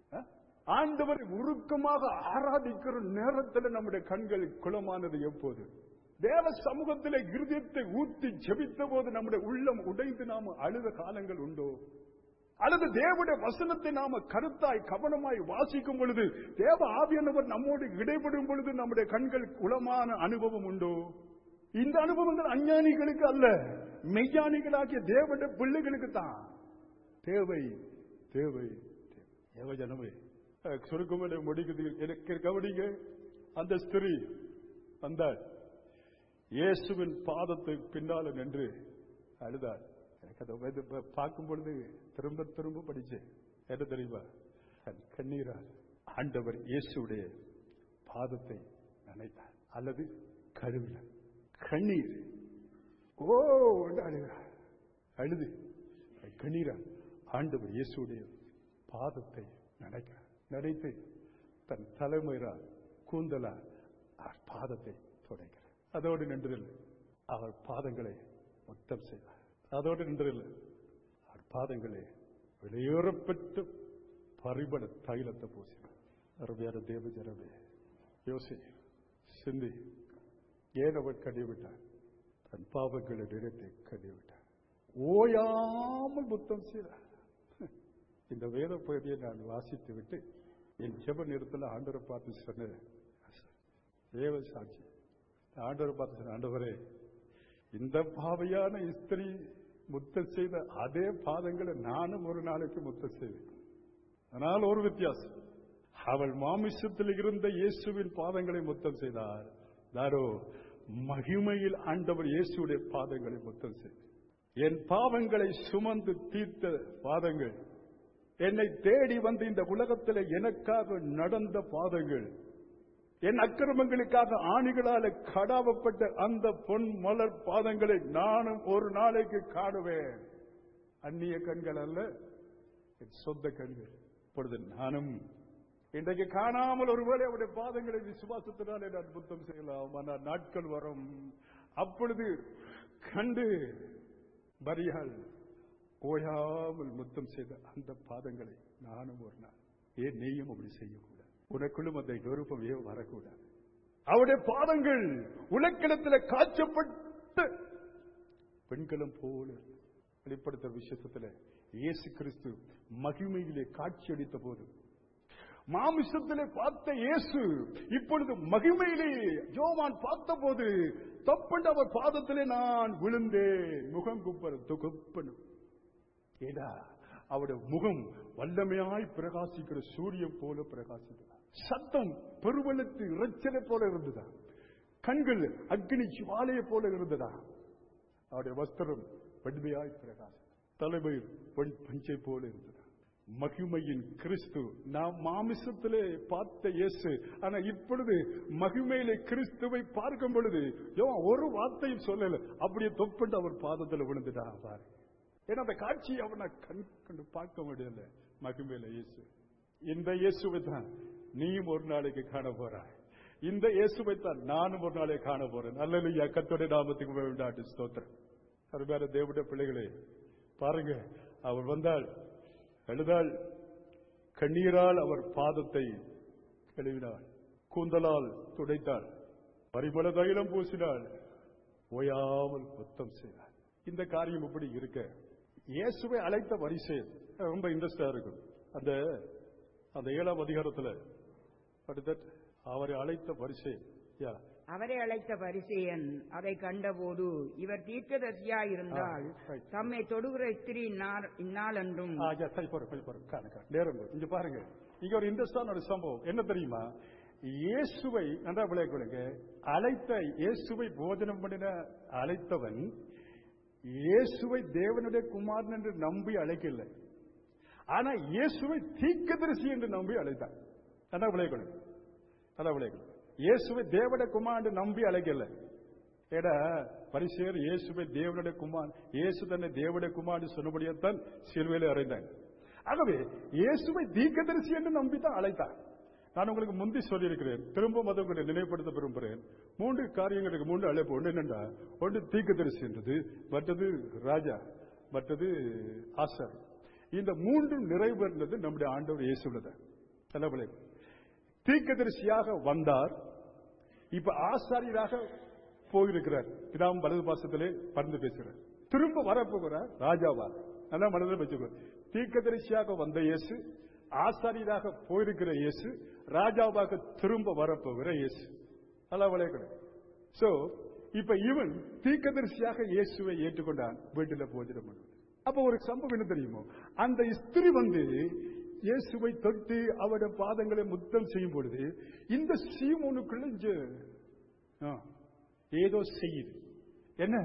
ஆண்டவரை உருக்கமாக ஆராதிக்கிற நேரத்தில் நம்முடைய கண்கள் குளமானது எப்போது? தேவ சமூகத்தில் இருதயத்தை ஊத்தி ஜெபித்த போது நம்முடைய உள்ளம் உடைந்து நாம அழுத காலங்கள் உண்டோ? அல்லது தேவனுடைய வசனத்தை நாம கருத்தாய் கவனமாய் வாசிக்கும் பொழுது தேவ ஆவியானவர் நம்மோடு இடைபடும் பொழுது நம்முடைய கண்கள் குளமான அனுபவம் உண்டோ? இந்த அனுபவங்கள் அஞ்ஞானிகளுக்கு அல்ல, மெய்ஞானிகளாகிய தேவனுடைய பிள்ளைகளுக்கு தான் தேவை. தேவை தேவ ஜனமே. சுருக்கமான முடிக்குது. எனக்கு கவனிங்க. அந்த ஸ்திரீ வந்தாள், இயேசுவின் பாதத்தை பின்னால நின்று அழுதாள். எனக்கு அதை பார்க்கும் பொழுது திரும்ப திரும்ப படிச்சேன். என்ன தெரியுமா? கண்ணீரால் ஆண்டவர் இயேசுடைய பாதத்தை நினைத்தார் அல்லது கழுவினார். கண்ணீர் அழுகிறார், அழுது கண்ணீரால் ஆண்டவர் இயேசுடைய பாதத்தை நினைக்கிறார். நினைத்து தன் தலைமையினால் கூந்தலால் அவர் பாதத்தை துடைக்கிறார். அதோடு நின்றில் அவர் பாதங்களை முத்தம் செய்தார். அதோடு நின்றில் அவர் பாதங்களை வெளியேறப்பட்டு பரிபட தைலத்தை பூசினார். அருமையான தேவ ஜனமே, யோசி, சிந்தி. ஏன் அவர் கடிவிட்டார்? தன் பாவங்களை நினைத்து கடிவிட்டார். ஓயாமல் முத்தம் செய்தார். இந்த வேத பகுதியை நான் வாசித்து விட்டு என் ஜெப நேரத்தில் ஆண்டவரை பார்த்து சொன்ன தேவ சாட்சி, ஆண்டவரை பார்த்து சொன்ன, ஆண்டவரே, இந்த பாவையான ஸ்திரீ முத்தம் செய்த அதே பாதங்களை நானும் ஒரு நாளைக்கு முத்தம் செய்வேன். ஆனால் ஒரு வித்தியாசம், அவள் மாமிசத்தில் இருந்த இயேசுவின் பாதங்களை முத்தம் செய்தார். தாரோ மகிமையில் ஆண்டவர் இயேசுடைய பாதங்களை முத்தம் செய்தார். என் பாவங்களை சுமந்து தீர்த்த பாதங்கள், என்னை தேடி வந்து இந்த உலகத்தில் எனக்காக நடந்த பாதங்கள், என் அக்கிரமங்களுக்காக ஆணிகளால் கடாவப்பட்ட அந்த பொன் மலர் பாதங்களை நானும் ஒரு நாளைக்கு காணுவேன். அந்நிய கண்கள் அல்ல, என் சொந்த கண்கள். இப்பொழுது நானும் இன்றைக்கு காணாமல் ஒருவேளை அவருடைய பாதங்களை விசுவாசத்தினாலே நான் முத்தம் செய்யலாம். ஆனால் நாட்கள் வரும், அப்பொழுது கண்டு மரியாள் ஓயாமல் முத்தம் செய்த அந்த பாதங்களை நானும் ஒரு நாள், ஏன் நீயும் அப்படி செய்யக்கூடாது? உனக்குள்ளும் அந்த விருப்பம் ஏன் வரக்கூடாது? அவருடைய பாதங்கள் உலக்கிடத்தில் காய்ச்சப்பட்ட பெண்களும் போல வெளிப்படுத்த விசேஷத்தில் இயேசு கிறிஸ்து மகிமையிலே காட்சியளித்த போது, மாமிசத்திலே பார்த்த இயேசு இப்பொழுது மகிமையிலே யோவான் பார்த்த போது தப்பண்டு அவர் பாதத்திலே நான் விழுந்தேன், முகம் குப்பனும். ஏடா அவருடைய முகம் வல்லமையாய் பிரகாசிக்கிற சூரியன் போல பிரகாசிக்கிறார். சத்தம் பெருவெள்ளத்து இறைச்சலை போல இருந்ததா, கண்கள் அக்னி ஜுவாலையை போல இருந்ததா. அவருடைய வஸ்திரம் வெண்மையாய் பிரகாசம், தலைமையில் பொன் பஞ்சை போல இருந்ததா. மகிமையின் கிறிஸ்து, நாம் மாமிசத்திலே பார்த்த இயேசு, ஆனா இப்பொழுது மகிமையிலே கிறிஸ்துவை பார்க்கும் பொழுது ஒரு வார்த்தையும் சொல்லல, அப்படியே தொப்பண்டு அவர் பாதத்தில் விழுந்துட்டா பாரு. ஏன்னா அந்த காட்சியை அவனை கண்டு பார்க்க முடியல. மகிமையில இயேசு இந்த இயேசுவை தான் நீயும் ஒரு நாளைக்கு காண போறாய். இந்த இயேசுவை தான் நானும் ஒரு நாளை காண போறேன். அல்லேலூயா. கர்த்தருடைய நாமத்துக்கு வேண்டாட்டு ஸ்தோத்திரம். அருமையான தேவனுடைய பிள்ளைகளே, பாருங்க, அவர் வந்தாள், அழுதாள், கண்ணீரால் அவர் பாதத்தை கழுவினாள், கூந்தலால் துடைத்தாள், பரிமள தைலம் பூசினாள், ஓயாமல் முத்தம் செய்தாள். இந்த காரியம் இப்படி இருக்க இயேசுவை அழைத்த வரிசை ரொம்ப இன்ட்ரெஸ்டா இருக்கும். அந்த 7ஆம் அதிகாரத்தில் அவரை அழைத்த வரிசை, அவரை அழைத்த பரிசேயன் அதை கண்டபோது, இவர் தீர்க்கதரிசியாயிருந்தால் தம்மை தொடுகிற ஸ்திரீ இந்நாள் என்றும். நேரம் இங்க பாருங்க, இங்க ஒரு இன்ட்ரெஸ்டான ஒரு சம்பவம் என்ன தெரியுமா? இயேசுவை நன்றா விளையாடுங்க, அழைத்த இயேசுவை போஜனம் பண்ணின அழைத்தவன் இயேசுவை தேவனுடைய குமாரன் என்று நம்பி அழைக்கல. ஆனா இயேசுவை தீர்க்கதரிசி என்று நம்பி அழைத்தான். நன்றா விளையாடுங்க, நன்றா விளையாடுங்க. இயேசுவை தேவனுடைய குமாரன் நம்பி அழைக்கல. ஏடா பரிசேயர் இயேசுவை தேவனுடைய குமார், இயேசு தன்னை தேவனுடைய குமாரன் சொன்னபடியத்தான் சிலுவையில் அறைந்தாங்க. ஆகவே இயேசுவை தீர்க்கதரிசி என்று நம்பித்தான் அழைத்தார். நான் உங்களுக்கு முந்தி சொல்லியிருக்கிறேன், திரும்ப மதங்களை நினைவுபடுத்த விரும்புகிறேன். 3 காரியங்களுக்கு 3 அழைப்பு. ஒன்று என்னென்றா, ஒன்று தீர்க்கதரிசி என்றது, மற்றது ராஜா, மற்றது ஆசார். இந்த 3 நிறைவேறினது நம்முடைய ஆண்டவர் இயேசுதான். தலைவலை தீர்க்கதரிசியாக வந்தார், இப்ப ஆசாரியராக போயிருக்கிறார். பிதாவும் வலது பாசத்திலே பறந்து பேசுகிறார். திரும்ப வரப்போகிறார் ராஜாவா. நல்லா மனதில் வச்சுக்கோ. தீர்க்கதரிசியாக வந்த இயேசு, ஆசாரியராக போயிருக்கிற இயேசு, ராஜாவாக திரும்ப வரப்போகிற இயேசு. நல்லா விளையாடு. சோ இப்ப இவன் தீர்க்கதரிசியாக இயேசுவை ஏற்றுக்கொண்டான், வீட்டில் போஜனம் பண்ண. அப்ப ஒரு சம்பவம் என்ன தெரியுமோ, அந்த ஸ்திரீ இயேசுவை தொட்டு அவருடைய பாதங்களை முத்தம் செய்யும் பொழுது இந்த சீமோனுக்குள்ள ஏதோ செய்யுது. என்ன?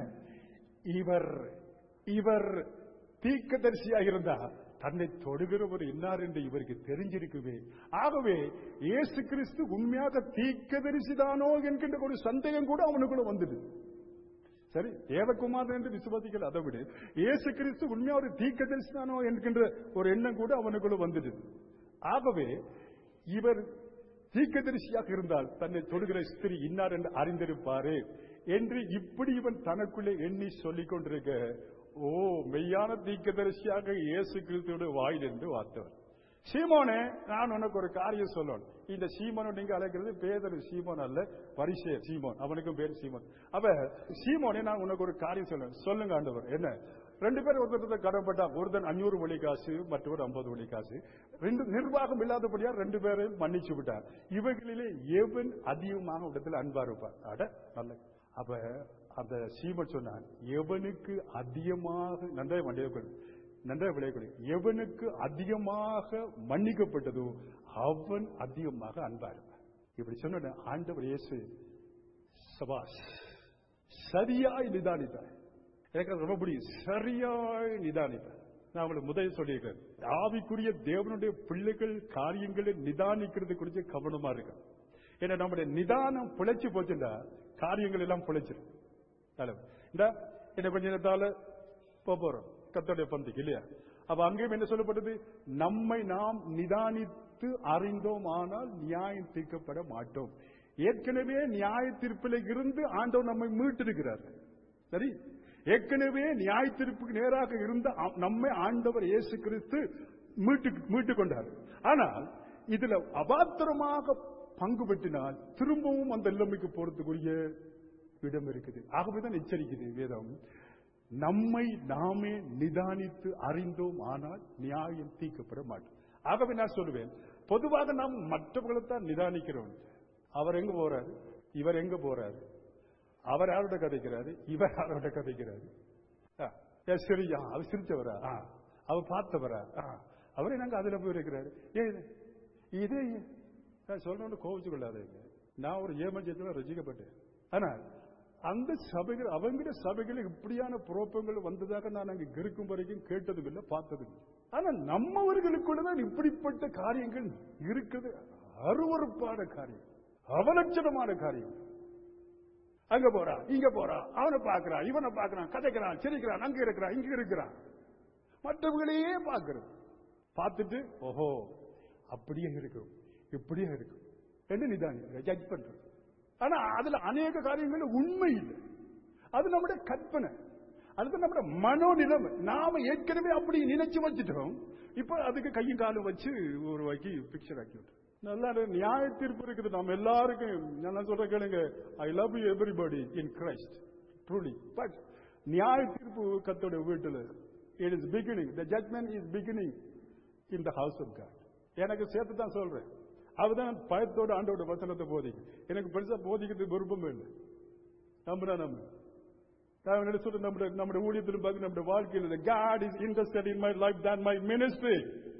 இவர் தீர்க்கதரிசியாக இருந்தா தன்னை தொடுகிறவர் இன்னார் என்று இவருக்கு தெரிஞ்சிருக்குமே. ஆகவே இயேசு கிறிஸ்து உண்மையாக தீர்க்கதரிசிதானோ என்கின்ற ஒரு சந்தேகம் கூட அவனுக்குள்ள வந்துடு. சரி, தேவகுமாரன் என்று விசுவாசிக்கல, அதை விட இயேசு கிறிஸ்து உண்மையா ஒரு தீர்க்கதரிசிதானோ என்கின்ற ஒரு எண்ணம் கூட அவனுக்குள்ள வந்துடு. ஆகவே இவர் தீர்க்கதரிசியாக இருந்தால் தன்னை தொடுகிற ஸ்திரீ இன்னார் என்று அறிந்திருப்பாரு என்று இப்படி இவன் தனக்குள்ளே எண்ணி சொல்லிக் கொண்டிருக்க, ஓ மெய்யான தீர்க்கதரிசியாக இயேசு கிறிஸ்துவோட வாயிலிருந்து வார்த்தவர். சீமோனே, நான் உனக்கு ஒரு காரியம் சொல்லணும். இந்த சீமோனை நீங்க அழைக்கிறது பேதர் சீமோன் அல்ல, பரிசேயர் சீமோன், அவனுக்கும் பேர் சீமோன். அப்ப சீமோனே, நான் உனக்கு ஒரு காரியம் சொல்லணும். சொல்லுங்க ஆண்டவர். என்ன? 2 பேர் ஒருத்தர் கடன்பட்டா, ஒருத்தன் 500 வெள்ளிக்காசு, மற்றவர் 50 வெள்ளிக்காசு. 2 நிர்வாகம் இல்லாதபடியா 2 பேரையும் மன்னிச்சு விட்டார். இவர்களிலே எவன் அதிகமாக இடத்துல அன்பா இருப்பார்? அட நல்ல. அப்ப அந்த சீமோன் சொன்னான், எவனுக்கு அதிகமாக நன்றாக விளையக்கூடிய எவனுக்கு அதிகமாக மன்னிக்கப்பட்டதோ அவன் அதிகமாக அன்பா இருப்பான். இப்படி சொன்ன ஆண்டவர் இயேசு சபாஷ், சரியாய் நிதானித்தார். எனக்கு ரொம்ப பிடிக்கும், சரியாய் நிதானித்தார். நான் உங்களுக்கு முதலில் சொல்லியிருக்கேன், ஆவிக்குரிய தேவனுடைய பிள்ளைகள் காரியங்களை நிதானிக்கிறது குறித்து கவனமா இருக்கு. ஏன்னா நம்முடைய நிதானம் பிழைச்சு போச்சுட்டா காரியங்கள் எல்லாம் பிழைச்சிடும். என்ன கொஞ்ச நேரத்தால போறோம் கர்த்தருடைய பந்திக்கு இல்லையா? அப்ப அங்கேயும் என்ன சொல்லப்பட்டது? நம்மை நாம் நிதானித்து அறிந்தோம் ஆனால் நியாயம் தீர்க்கப்பட மாட்டோம். ஏற்கனவே நியாய தீர்ப்பில் இருந்து ஆண்டவர் நம்மை மீட்டிருக்கிறார். சரி, ஏற்கனவே நியாய தீர்ப்புக்கு நேராக இருந்த நம்மை ஆண்டவர் இயேசு கிறிஸ்து மீட்டு கொண்டார். ஆனால் இதுல அபாத்திரமாக பங்கு பெற்றினால் திரும்பவும் அந்த நிலைமைக்கு போறதுக்குரிய இடம் இருக்குது. ஆகவேதான் எச்சரிக்குது வேதம், நம்மை நாமே நிதானித்து அறிந்தோம் ஆனால் நியாயம் தீர்க்கப்பட மாட்டோம். ஆகவே நான் சொல்லுவேன், பொதுவாக நாம் மற்றவர்களைத்தான் நிதானிக்கிறோம். அவர் எங்க போறாரு, இவர் எங்க போறாரு, அவர் யாரோட கதைக்கிறாரு, இவர் யாரோட கதைக்கிறாரு, சரியா அவர் சிரிச்சவரா, அவர் பார்த்தவரா, அவரே நாங்க அதுல போயிருக்கிறாரு. இதே சொல்லணும்னு கோவிச்சு கொள்ளாதீங்க. நான் ஒரு ஏமஞ்சத்துல ரசிக்கப்பட்டேன். ஆனால் அந்த சபைகள், அவங்கிட்ட சபைகளில் இப்படியான புரோப்பங்கள் வந்ததாக நான் அங்கு இருக்கும் வரைக்கும் கேட்டதும் இல்லை, பார்த்ததும் இல்லை. ஆனா நம்மவர்களுக்குள்ளதான் இப்படிப்பட்ட காரியங்கள் இருக்குது. அருவருப்பான காரியம், அவலட்சணமான காரியம். அங்க போறான், இங்க போறான், அவனை பார்க்கிறான், இவனை பார்க்கிறான், கதைக்கிறான், சிரிக்கிறான், அங்க இருக்கிறான், இங்க இருக்கிறான், மற்றவங்களையே பார்க்கிறது. பார்த்துட்டு ஓஹோ அப்படியே இருக்கும், இப்படியே இருக்கும் என்று நிதானிக்க ஜட்ஜ் பண்றது. ஆனா அதுல அநேக காரியங்கள் உண்மை இல்லை. அது நம்முடைய கற்பனை, அது நம்முடைய மனோநிலைமை. நாம ஏற்கனவே அப்படி நினைச்சு வச்சுட்டோம். இப்ப அதுக்கு கையும் காலும் வச்சு ஒரு வகை பிக்சர் ஆக்கி விட்டு நல்லா நியாய தீர்ப்பு இருக்குது. நம்ம எல்லாருக்கும் நான் சொல்ற கேளுங்க, I love you everybody in Christ truly. But நியாய தீர்ப்பு கர்த்தருடைய வீட்டில் it is beginning, the judgment is beginning in the house of God. எனக்கு சேர்த்து தான் சொல்றேன். அதுதான் பயத்தோட ஆண்டோட வசனத்தை போதிக்கும். எனக்கு பெருசா போதிக்கிறது விருப்பம் இல்லை. நம்முடைய நம்முடைய ஊழியத்திலும் பார்த்து நம்முடைய வாழ்க்கையில் God is interested in my life than my ministry.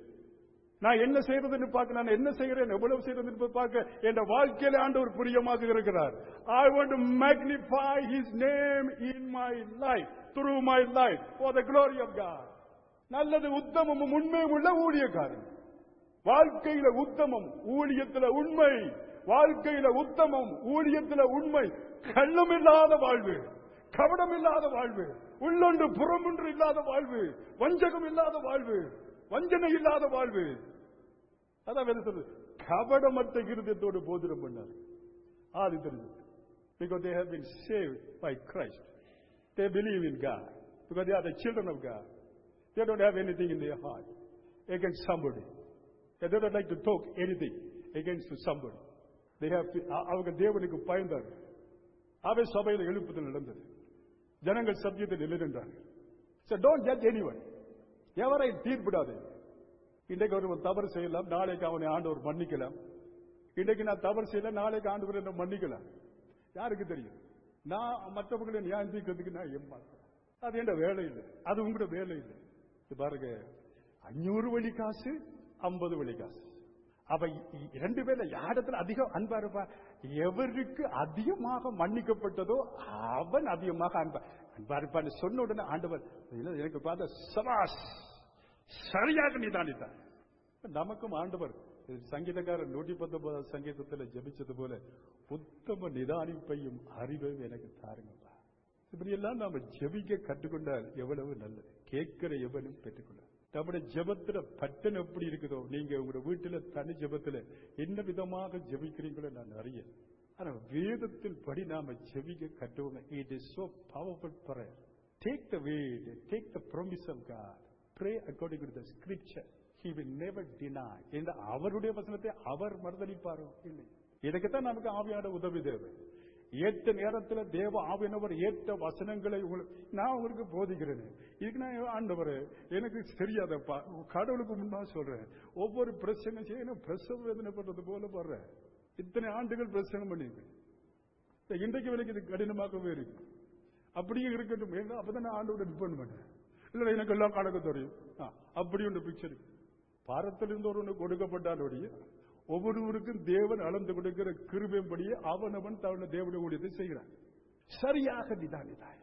நான் என்ன செய்யறதுன்னு பார்க்க, நான் என்ன செய்கிறேன், எவ்வளவு செய்யறதுன்னு பார்க்க என் வாழ்க்கையில ஆண்டவர் பிரியமாக இருக்கிறார். I want to magnify His name in my life, through my life, for the glory of God. நல்லது, உத்தமமும் உண்மையும் உள்ள ஊழியக்காரன். வாழ்க்கையில உத்தமம், ஊழியத்தில் உண்மை. வாழ்க்கையில உத்தமம், ஊழியத்தில் உண்மை. கள்ளம் இல்லாத வாழ்வு, கபடம் இல்லாத வாழ்வு, உள்ளொன்று புறமொன்று இல்லாத வாழ்வு, வஞ்சகம் இல்லாத வாழ்வு, வஞ்சனை இல்லாத வாழ்வு. அதான் வேலை சொல்றது, கபடமற்ற இருதயத்தோடு போதிடம் பண்ணார். அது தெரிஞ்சது. Because they have been saved by Christ. They believe in God. Because they are the children of God. They don't have anything in their heart against somebody. They don't like to talk anything against somebody. They have to, அவங்க தேவனுக்கு பயந்தார். அவை சபையில் எழுப்புதல் நடந்தது. ஜனங்கள் சத்தியத்தில் நிலைநின்றார்கள். So don't judge anyone. எவரை தீர்ப்பிடாது. இன்றைக்கு ஒருவன் தவறு செய்யலாம், நாளைக்கு அவனை ஆண்டவர் மன்னிக்கலாம். இன்றைக்கு நான் தவறு செய்யல, நாளைக்கு ஆண்டவர் என்ன மன்னிக்கலாம். யாருக்கு தெரியும்? நான் மற்றவர்களை நியாயம் தீர்க்கிறதுக்கு நான் ஏமாற்றேன். அது என்ற வேலை இல்லை, அது உங்களோட வேலை இல்லை. பாருங்க, 500 வெள்ளி காசு, 50 வெள்ளி காசு. அவ 2 பேர்ல யாரிடத்துல அதிகம் அன்பா இருப்பா? எவருக்கு அதிகமாக மன்னிக்கப்பட்டதோ அவன் அதிகமாக அன்பா இருப்பான்னு சொன்ன உடனே ஆண்டவர் எனக்கு பார்த்த சபாஸ், சரியாக நிதானித்தார். நமக்கும் ஆண்டவர் சங்கீதக்காரர் 119 சங்கீதத்தில் ஜெபிச்சது போல உத்தம நிதானிப்பையும் அறிவையும் எனக்கு தாருங்கப்பா. இப்படி எல்லாம் நாம ஜெபிக்க கற்றுக்கொண்டால் எவ்வளவு நல்லது. கேட்கிற எவனும் பெற்றுக்கொள்ள. நம்முடைய ஜெபத்துல பட்டன் எப்படி இருக்குதோ, நீங்க உங்க வீட்டுல தனி ஜெபத்துல என்ன விதமாக ஜெபிக்கிறீங்களோ நான் அறிய. ஆனா வேதத்தின் படி நாம ஜெபிக்க கற்றுவோம். It is so powerful prayer. Take the word, take the promise of God. Pray according to the scripture. He will never deny. இந்த அவருடைய வசனத்தை அவர் மறுதலிப்பாரோ இல்லை. இதுக்குத்தான் நமக்கு ஆவியான உதவி தேவை. ஏற்ற நேரத்தில் தேவ ஆவியானவர் ஏற்ற வசனங்களை நான் உங்களுக்கு போதிக்கிறேன். இதுக்கு நான் ஆண்டவரே எனக்கு தெரியாதப்பா, கடவுளுக்கு முன்னாடி சொல்றேன். ஒவ்வொரு பிரசங்கம் செய்ய பிரசவ வேதனை பண்றது போல படுறேன். இத்தனை ஆண்டுகள் பிரசங்கம் பண்ணிருக்கேன். இன்றைக்கு எனக்கு இது கடினமாகவே இருக்கு. அப்படியே இருக்கட்டும், அப்பதான் நான் ஆண்டோட டிபெண்ட் பண்ணேன். இல்ல எனக்கு எல்லாம் கணக்கு தெரியும். அப்படி ஒன்று பிக்சர் பாரத்திலிருந்து ஒன்று கொடுக்கப்பட்டாலுடைய ஒவ்வொருவருக்கும் தேவன் அளந்து கொடுக்கிற கிருபையின்படியே அவனவன் தவணை தேவனுடைய ஊழியத்தை செய்கிறான். சரியாக நிதானித்தாய்.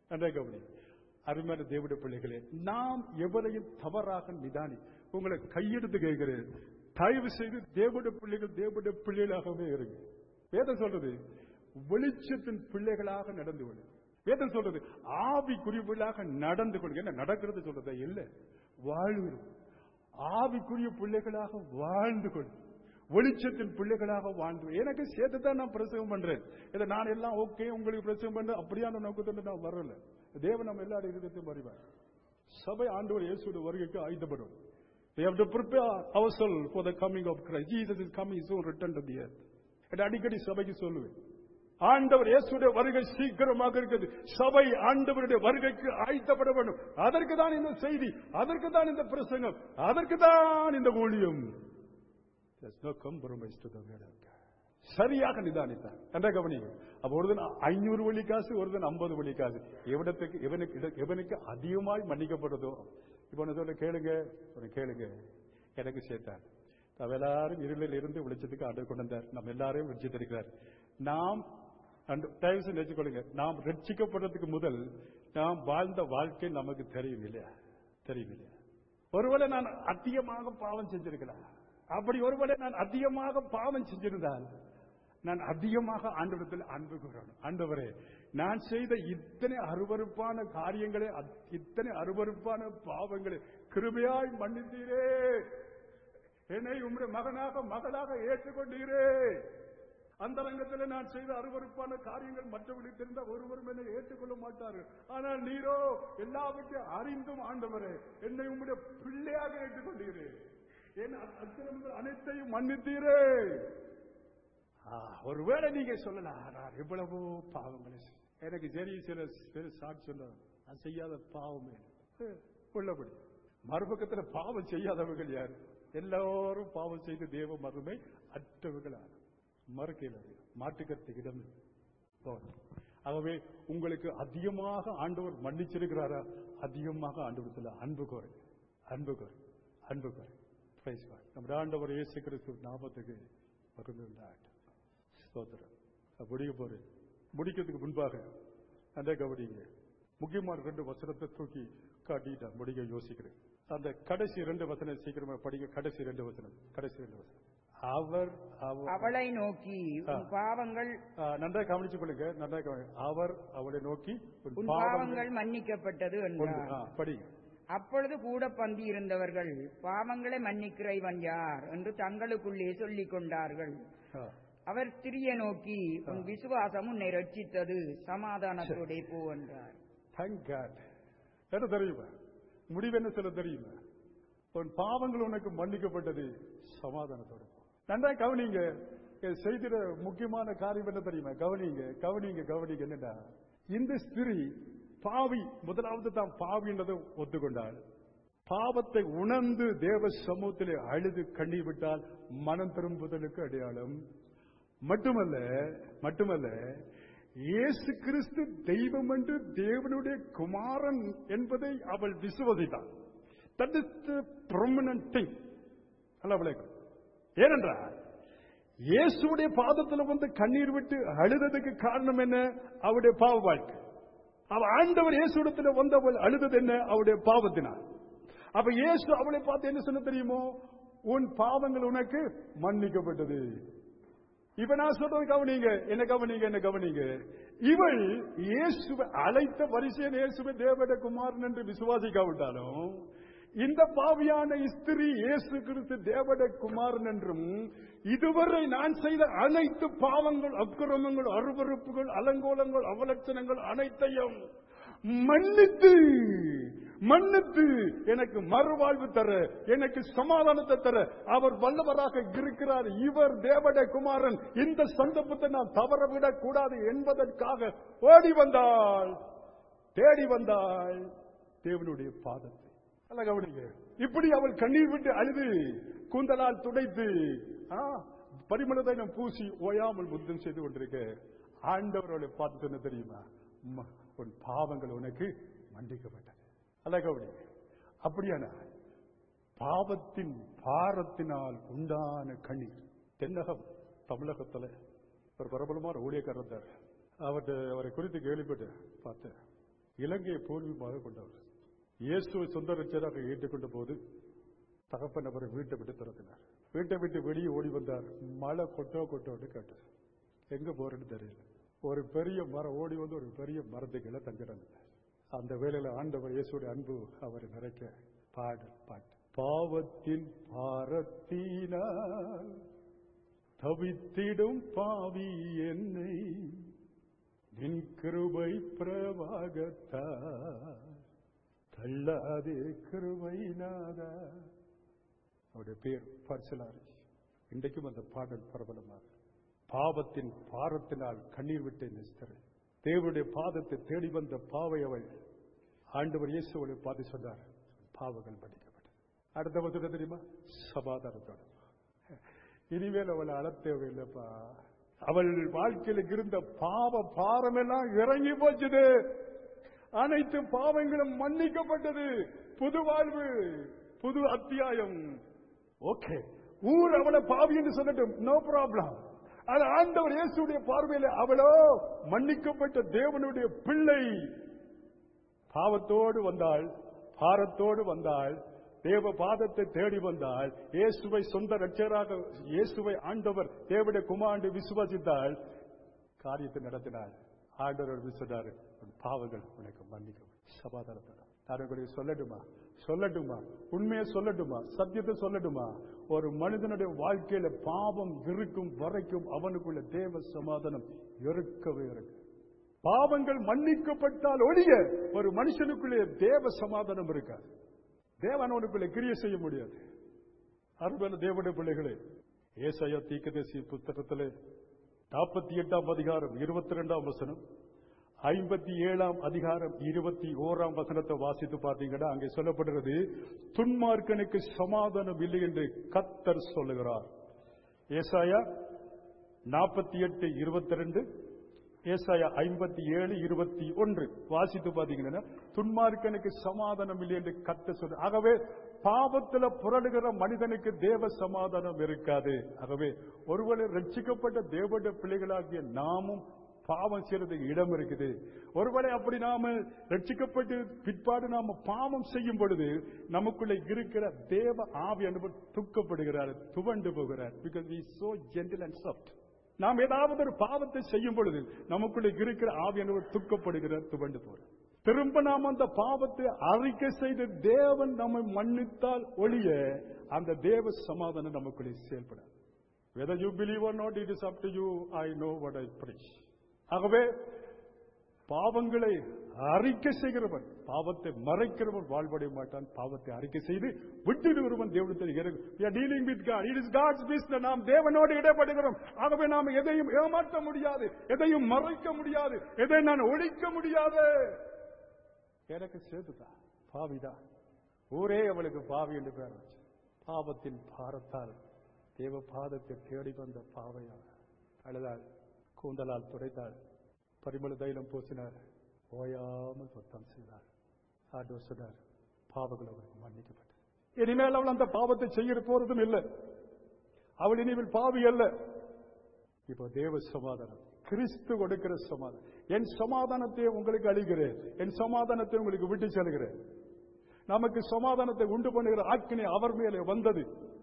அருமையான தேவனுடைய பிள்ளைகளே, நாம் எவரையும் தவறாக நிதானி. உங்களை கையெடுத்து கேட்கிறேன், தயவு செய்து தேவனுடைய பிள்ளைகள் தேவனுடைய பிள்ளைகளாகவே இருங்க. வேதம் சொல்றது வெளிச்சத்தின் பிள்ளைகளாக நடந்து கொள்ள. வேதம் சொல்றது ஆவிக்குரியவர்களாக நடந்து கொள்ளுங்க. என்ன நடக்கிறது சொல்றதா இல்ல, வாழ்வு. ஆவிக்குரிய பிள்ளைகளாக வாழ்ந்து கொள், வெளிச்சத்தின் பிள்ளைகளாக வாழ்ந்து. எனக்கு சேர்த்து தான் நான் பிரசவம் பண்றேன். இதை நான் எல்லாம் ஓகே உங்களுக்கு பிரசவம் பண்றேன் அப்படியான நோக்கத்தோடு நான் வரல. தேவன் நம்ம எல்லாரும் இருக்கையும் வருவார். சபை ஆண்டவர் இயேசுடைய வருகைக்கு ஆயத்தப்படும். We have to prepare ourselves for the coming of Christ. Jesus is coming soon, return to the earth. அடிக்கடி சபைக்கு சொல்லுவேன், ஆண்டவர் இயேசுடைய வருகை சீக்கிரமாக இருக்குது. சபை ஆண்டவருடைய வருகைக்கு ஆயத்தப்பட வேண்டும். அதற்கு தான் இந்த செய்தி, அதற்கு தான் இந்த பிரசங்கம், அதற்கு தான் இந்த ஊழியம். There's no compromise to the word of God. சரியாக நிதானித்தார். என்ற கவனிங்க. அப்ப ஒருதன் 500 வெள்ளி காசு, ஒருதன் 50 வெள்ளி காசு. எவனுக்கு அதிகமாய் மன்னிக்கப்படுறதோ. இப்ப சொல்ல கேளுங்க, கேளுங்க. எனக்கு சேர்த்தார். நம்ம எல்லாரும் இருளில் இருந்து வெளிச்சத்துக்கு ஆண்டு கொண்டு வந்தார். நம்ம எல்லாரையும் வெளிச்சத்திருக்கிறார். நாம் தயவு செய்து நினைச்சுக்கொள்ளுங்க, நாம் ரட்சிக்கப்படுறதுக்கு முதல் நாம் வாழ்ந்த வாழ்க்கை நமக்கு தெரியும் இல்லையா? தெரியும் இல்லையா? ஒருவேளை நான் அதிகமாக பாவம் செஞ்சிருக்கலாம். அப்படி ஒருவேளை நான் அதிகமாக பாவம் செஞ்சிருந்தால் நான் அதிகமாக ஆண்டவரிடத்தில் அன்பு கூறணும். ஆண்டவரே, நான் செய்த இத்தனை அருவருப்பான காரியங்களை, இத்தனை அருவருப்பான பாவங்களை கிருபையாய் மன்னித்தீரே. என்னை உம்முடைய மகனாக மகளாக ஏற்றுக்கொண்டீரே. அந்த ரங்கத்தில் நான் செய்த அருவருப்பான காரியங்கள் மற்றவர்களுக்கு தெரிந்த ஒருவரும் என்னை ஏற்றுக்கொள்ள மாட்டார்கள். ஆனால் நீரோ எல்லாவற்றையும் அறிந்தும் ஆண்டவரே என்னை உம்முடைய பிள்ளையாக ஏற்றுக்கொண்டீரே. என் அக்கிரமங்கள் அனைத்தையும் மன்னித்தீரே. ஒருவேளை நீங்க சொல்லலாம், நான் எவ்வளவோ பாவங்களை எனக்கு சரி சில சாட்சி சொல்ல நான் செய்யாத பாவமே உள்ளபடி. மறுபக்கத்தில் பாவம் செய்யாதவர்கள் யாரு? எல்லாரும் பாவம் செய்து தேவ மறுமை அற்றவர்களான மறுக்கையில் மாட்டுக்கத்துக்கு இடம். ஆகவே உங்களுக்கு அதிகமாக ஆண்டவர் மன்னிச்சிருக்கிறாரா? அதிகமாக ஆண்டவர் அன்பு கோரை அன்பு கோரை அன்பு கோரை. நம்முடைய ஆண்டவர் இயேசு கிறிஸ்து நாமத்துக்கு முடிக்க போறேன். முடிக்கிறதுக்கு முன்பாக அந்த கவனிங்க, முக்கியமான 2 வசனத்தை தூக்கி காட்டிட்டு முடிக்க யோசிக்கிறேன். அந்த கடைசி 2 வசனம் சீக்கிரமா படிக்க. கடைசி 2 வசனம். அவர் அவளை நோக்கி பாவங்கள் நன்றாக கவனிச்சுக் கொள்ளுங்க. நன்றாக அவர் அவளை நோக்கி பாவங்கள் மன்னிக்கப்பட்டது என்றார். படிங்க. அப்பொழுது கூட பந்தி இருந்தவர்கள் பாவங்களை மன்னிக்கிற இவன் யார் என்று தங்களுக்குள்ளே சொல்லிக் கொண்டார்கள். அவர் ஸ்திரியை நோக்கி உன் விசுவாசம் உன்னை ரட்சித்தது, சமாதானத்தோட போ என்றார். என்ன தெரியுமா முடிவு? என்ன சொல்ல தெரியுமா? உன் பாவங்கள் உனக்கு மன்னிக்கப்பட்டது, சமாதானத்தோட போ. நன்றா கவனிங்க. செய்திட முக்கியமான காரியம் என்ன தெரியுமா? கவனிங்க கவனிங்க கவனிங்க. என்னடா இந்த ஸ்திரீ பாவி, முதலாவது தான் பாவி என்றதை ஒத்துக்கொண்டாள். பாவத்தை உணர்ந்து தேவ சமூகத்திலே அழுது கண்ணீர் விட்டால் மனம் திரும்புதலுக்கு அடையாளம். மட்டுமல்ல இயேசு கிறிஸ்து தெய்வம் என்று தேவனுடைய குமாரன் என்பதை அவள் விசுவசித்தாள். That is the permanent thing. ஏனென்றால் இயேசுடைய பாதத்தில் வந்து கண்ணீர் விட்டு அழுததுக்கு காரணம் என்ன? அவருடைய பாவ வாழ்க்கை. அவ ஆண்டவர் இயேசுடத்தில் வந்தவள் அழுதது என்ன? அவருடைய பாவத்தினால். அப்ப இயேசு அவளை பார்த்து என்ன சொல்ல தெரியுமோ? உன் பாவங்கள் உனக்கு மன்னிக்கப்பட்டது. இப்ப நான் சொல்றது கவனிங்க, என்ன கவனிங்க. இவள் இயேசுவை அழைத்த வரிசையில் இயேசுவை தேவனுடைய குமாரன் என்று விசுவாசிக்காவிட்டாலும், இந்த பாவியான ஸ்திரீ இயேசு கிறிஸ்து தேவனுடைய குமாரன் என்றும், இதுவரை நான் செய்த அனைத்து பாவங்கள், அக்கிரமங்கள், அருவருப்புகள், அலங்கோலங்கள், அவலட்சணங்கள் அனைத்தையும் மன்னித்து எனக்கு மறுவாழ்வு தர, எனக்கு சமாதானத்தை தர அவர் வல்லவராக இருக்கிறார். இவர் தேவனுடைய குமாரன். இந்த சந்தர்ப்பத்தை நான் தவறவிடக் கூடாது என்பதற்காக ஓடி வந்தாள், தேடி வந்தாள் தேவனுடைய பாதத்தை. கவனிங்க. இப்படி அவள் கண்ணீர் விட்டு அழுது கூந்தலால் துடைத்து பரிமளத்தை பூசி ஓயாமல் புத்தம் செய்து கொண்டிருக்க ஆண்டவர்களை பார்த்து சொன்ன தெரியுமா? உன் பாவங்கள் உனக்கு மன்னிக்கப்பட்டது. கவனிங்க. அப்படியான பாவத்தின் பாரத்தினால் உண்டான கண்ணீர். தென்னகம் தமிழகத்தில் ஒரு பிரபலமான ஊழியக்காரர், அவரை குறித்து கேள்விப்பட்டு பார்த்து இலங்கையை பூர்வீகமாக கொண்டவர். இயேசுவை சொந்த ரட்சகராக ஏற்றுக்கொண்ட போது தகப்பன் அவரை வீட்டை விட்டு திறத்தினார். வீட்டை விட்டு வெளியே ஓடி வந்தார். மழை கொட்டோன்னு கேட்டார். எங்க போறேன்னு தெரியல. ஒரு பெரிய மரம் ஓடி வந்து ஒரு பெரிய மரத்துக்குள்ள தங்குறாங்க. அந்த வேளையில ஆண்டவர் இயேசுடைய அன்பு அவரை நிறைக்க பாட்டு. பாவத்தின் பாரத்தினால் தவித்திடும் பாவி என்னை நின் கிருபை பிரவாகத்தால் தள்ளாதே கிருபைநாதா. அவருடைய பேர் பர்சலாரி. இன்றைக்கும் அந்த பாடல் பிரபலமாக. பாவத்தின் பாரத்தினால் கண்ணீர் விட்டேன் நிஸ்தர். தேவனுடைய பாதத்தை தேடி வந்த பாவை அவள். ஆண்டவர் இயேசுவை பார்த்து சொன்னார், பாவங்கள் மன்னிக்கப்பட்டது. அடுத்த வசனம் தெரியுமா? சமாதானத்தோட. இனிமேல் அவளை அழத்தேவையில்லைப்பா. அவள் வாழ்க்கையில் இருந்த பாவ பாரமெல்லாம் இறங்கி போச்சுது. அனைத்து பாவங்களும் மன்னிக்கப்பட்டது. புது வாழ்வு, புது அத்தியாயம். ஓகே, ஊர் அவளை பாவி என்று சொல்லட்டும், நோ ப்ராப்ளம். அது ஆண்டவர் இயேசுடைய பார்வையில் அவளோ மன்னிக்கப்பட்ட தேவனுடைய பிள்ளை. பாவத்தோடு வந்தாள், பாரத்தோடு வந்தாள், தேவ பாதத்தை தேடி வந்தாள். இயேசுவை சொந்த ரட்சகராக, இயேசுவை ஆண்டவர் தேவனுடைய குமாரனை விசுவாசித்தாள். காரியத்தை நடத்தினாள். ஆண்டவர் சொன்னார், பாவங்கள் உனக்கு மன்னிக்கும். சமாதானத்தோட நான் உங்களுக்கு சொல்லட்டுமா? சொல்லட்டுமா? உண்மையை சொல்லட்டுமா? சத்தியத்தை சொல்லட்டுமா? ஒரு மனிதனுடைய வாழ்க்கையில பாவம் இருக்கும் வரைக்கும் அவனுக்குள்ள தேவ சமாதானம் இருக்கவே இருக்கு. பாவங்கள் மன்னிக்கப்பட்டால் ஒழிய ஒரு மனுஷனுக்குள்ளே தேவ சமாதானம் இருக்காது. தேவனுக்குள்ளே கிரியை செய்ய முடியாது. அருமையான தேவனுடைய பிள்ளைகளே, ஏசாயா தீர்க்கதரிசி புத்தகத்திலே 48ஆம் அதிகாரம் 22ஆம் வசனம், 57ஆம் அதிகாரம் 21ஆம் வசனத்தை வாசித்து பார்த்தீங்கன்னா அங்கே சொல்லப்படுகிறது, துன்மார்க்கனுக்கு சமாதானம் இல்லை என்று கர்த்தர் சொல்லுகிறார். ஏசாயா 48:22, ஏசாயா 57:21 வாசித்து பார்த்தீங்கன்னா துன்மார்க்கனுக்கு சமாதானம் இல்லை என்று கர்த்தர் சொல்ற. ஆகவே பாவத்துல புரளுகிற மனிதனுக்கு தேவ சமாதானம் இருக்காது. ஆகவே ஒருவேளை ரட்சிக்கப்பட்ட தேவனுடைய பிள்ளைகளாகிய நாமும் பாவம் செய்யறதுக்கு இடம் இருக்குது. ஒருவேளை அப்படி நாம ரட்சிக்கப்பட்டு பிற்பாடு நாம பாவம் செய்யும் பொழுது நமக்குள்ள இருக்கிற தேவ ஆவியானவர் துக்கப்படுகிறார், துவண்டு போகிறார். Because he is so gentle and soft. நாம் ஏதாவது ஒரு பாவத்தை செய்யும் பொழுது நமக்குள்ள இருக்கிற ஆவியானவர் துக்கப்படுகிறார், துவண்டு போகிறார். திரும்ப நாம் அந்த பாவத்தை அறிக்கை செய்து தேவன் நம்மை மன்னித்தால் ஒழிய அந்த தேவ சமாதானம் நமக்குள்ளே செயல்படாது. Whether you believe or not, it is up to you. I know what I preach. ஆகவே பாவங்களை அறிக்கை செய்கிறவன், பாவத்தை மறைக்கிறவன் வாழ்வடைய மாட்டான். பாவத்தை அறிக்கை செய்து விட்டுடுகிறவன் தேவனுடைய dealing with God. It is God's business. நாம் தேவனோடு இடைப்படுகிறோம். ஆகவே நாம் எதையும் ஏமாற்ற முடியாது, எதையும் மறைக்க முடியாது, எதை நான் ஒழிக்க முடியாது. எனக்கு சேர்த்துதான் பாவிதான், ஊரே அவளுக்கு பாவி என்று பேர் வச்சு பாவத்தின் பாரத்தால் தேவ பாதத்தை தேடி வந்த பாவையாக அழுதாள், கூந்தலால் துடைத்தாள், பரிமள தைலம் பூசினார், ஓயாமல் சுத்தம் செய்தார், சொன்னார், பாவங்கள் அவருக்கு மன்னிக்கப்பட்டது. இனிமேல் அவள் அந்த பாவத்தை செய்ய போறதும் இல்லை. அவள் இனிமேல் பாவி அல்ல. இப்போ தேவ சமாதானம், கிறிஸ்து கொடுக்கிற சமாதானம். என் சமாதானத்தை உங்களுக்கு அளிக்கிறேன், என் சமாதானத்தை உங்களுக்கு விட்டு செல்கிறேன். நமக்கு சமாதானத்தை உண்டு பண்ணுகிற ஆக்கினை அவர் மேலே வந்தது.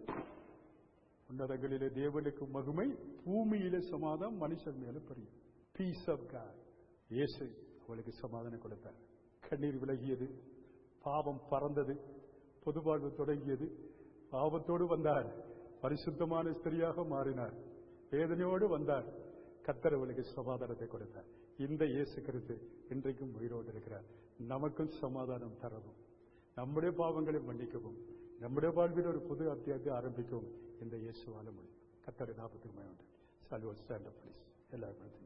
உன்னதங்களிலே தேவனுக்கு மகிமை, பூமியிலே சமாதானம், மனுஷன் மேலே பெரியும். Piece of God. இயேசு அவளுக்கு சமாதானம் கொடுத்தார். கண்ணீர் விலகியது, பாவம் பறந்தது, பொதுவாழ்வு தொடங்கியது. பாவத்தோடு வந்தார், பரிசுத்தமான ஸ்திரியாக மாறினார், வேதனையோடு வந்தார். கர்த்தர் அவளுக்கு சமாதானத்தை கொடுத்தார். இந்த இயேசு கிறிஸ்து இன்றைக்கும் உயிரோடு இருக்கிறார். நமக்கும் சமாதானம் தரவும், நம்முடைய பாவங்களை மன்னிக்கவும், நம்முடைய வாழ்வில் ஒரு புது அத்தியாயத்தை ஆரம்பிக்கவும் இந்த இயேசுவால முடியும். கர்த்தருடைய நாமத்துக்கு மகிமை உண்டாகட்டும். Shall we stand up, please? எல்லாரும்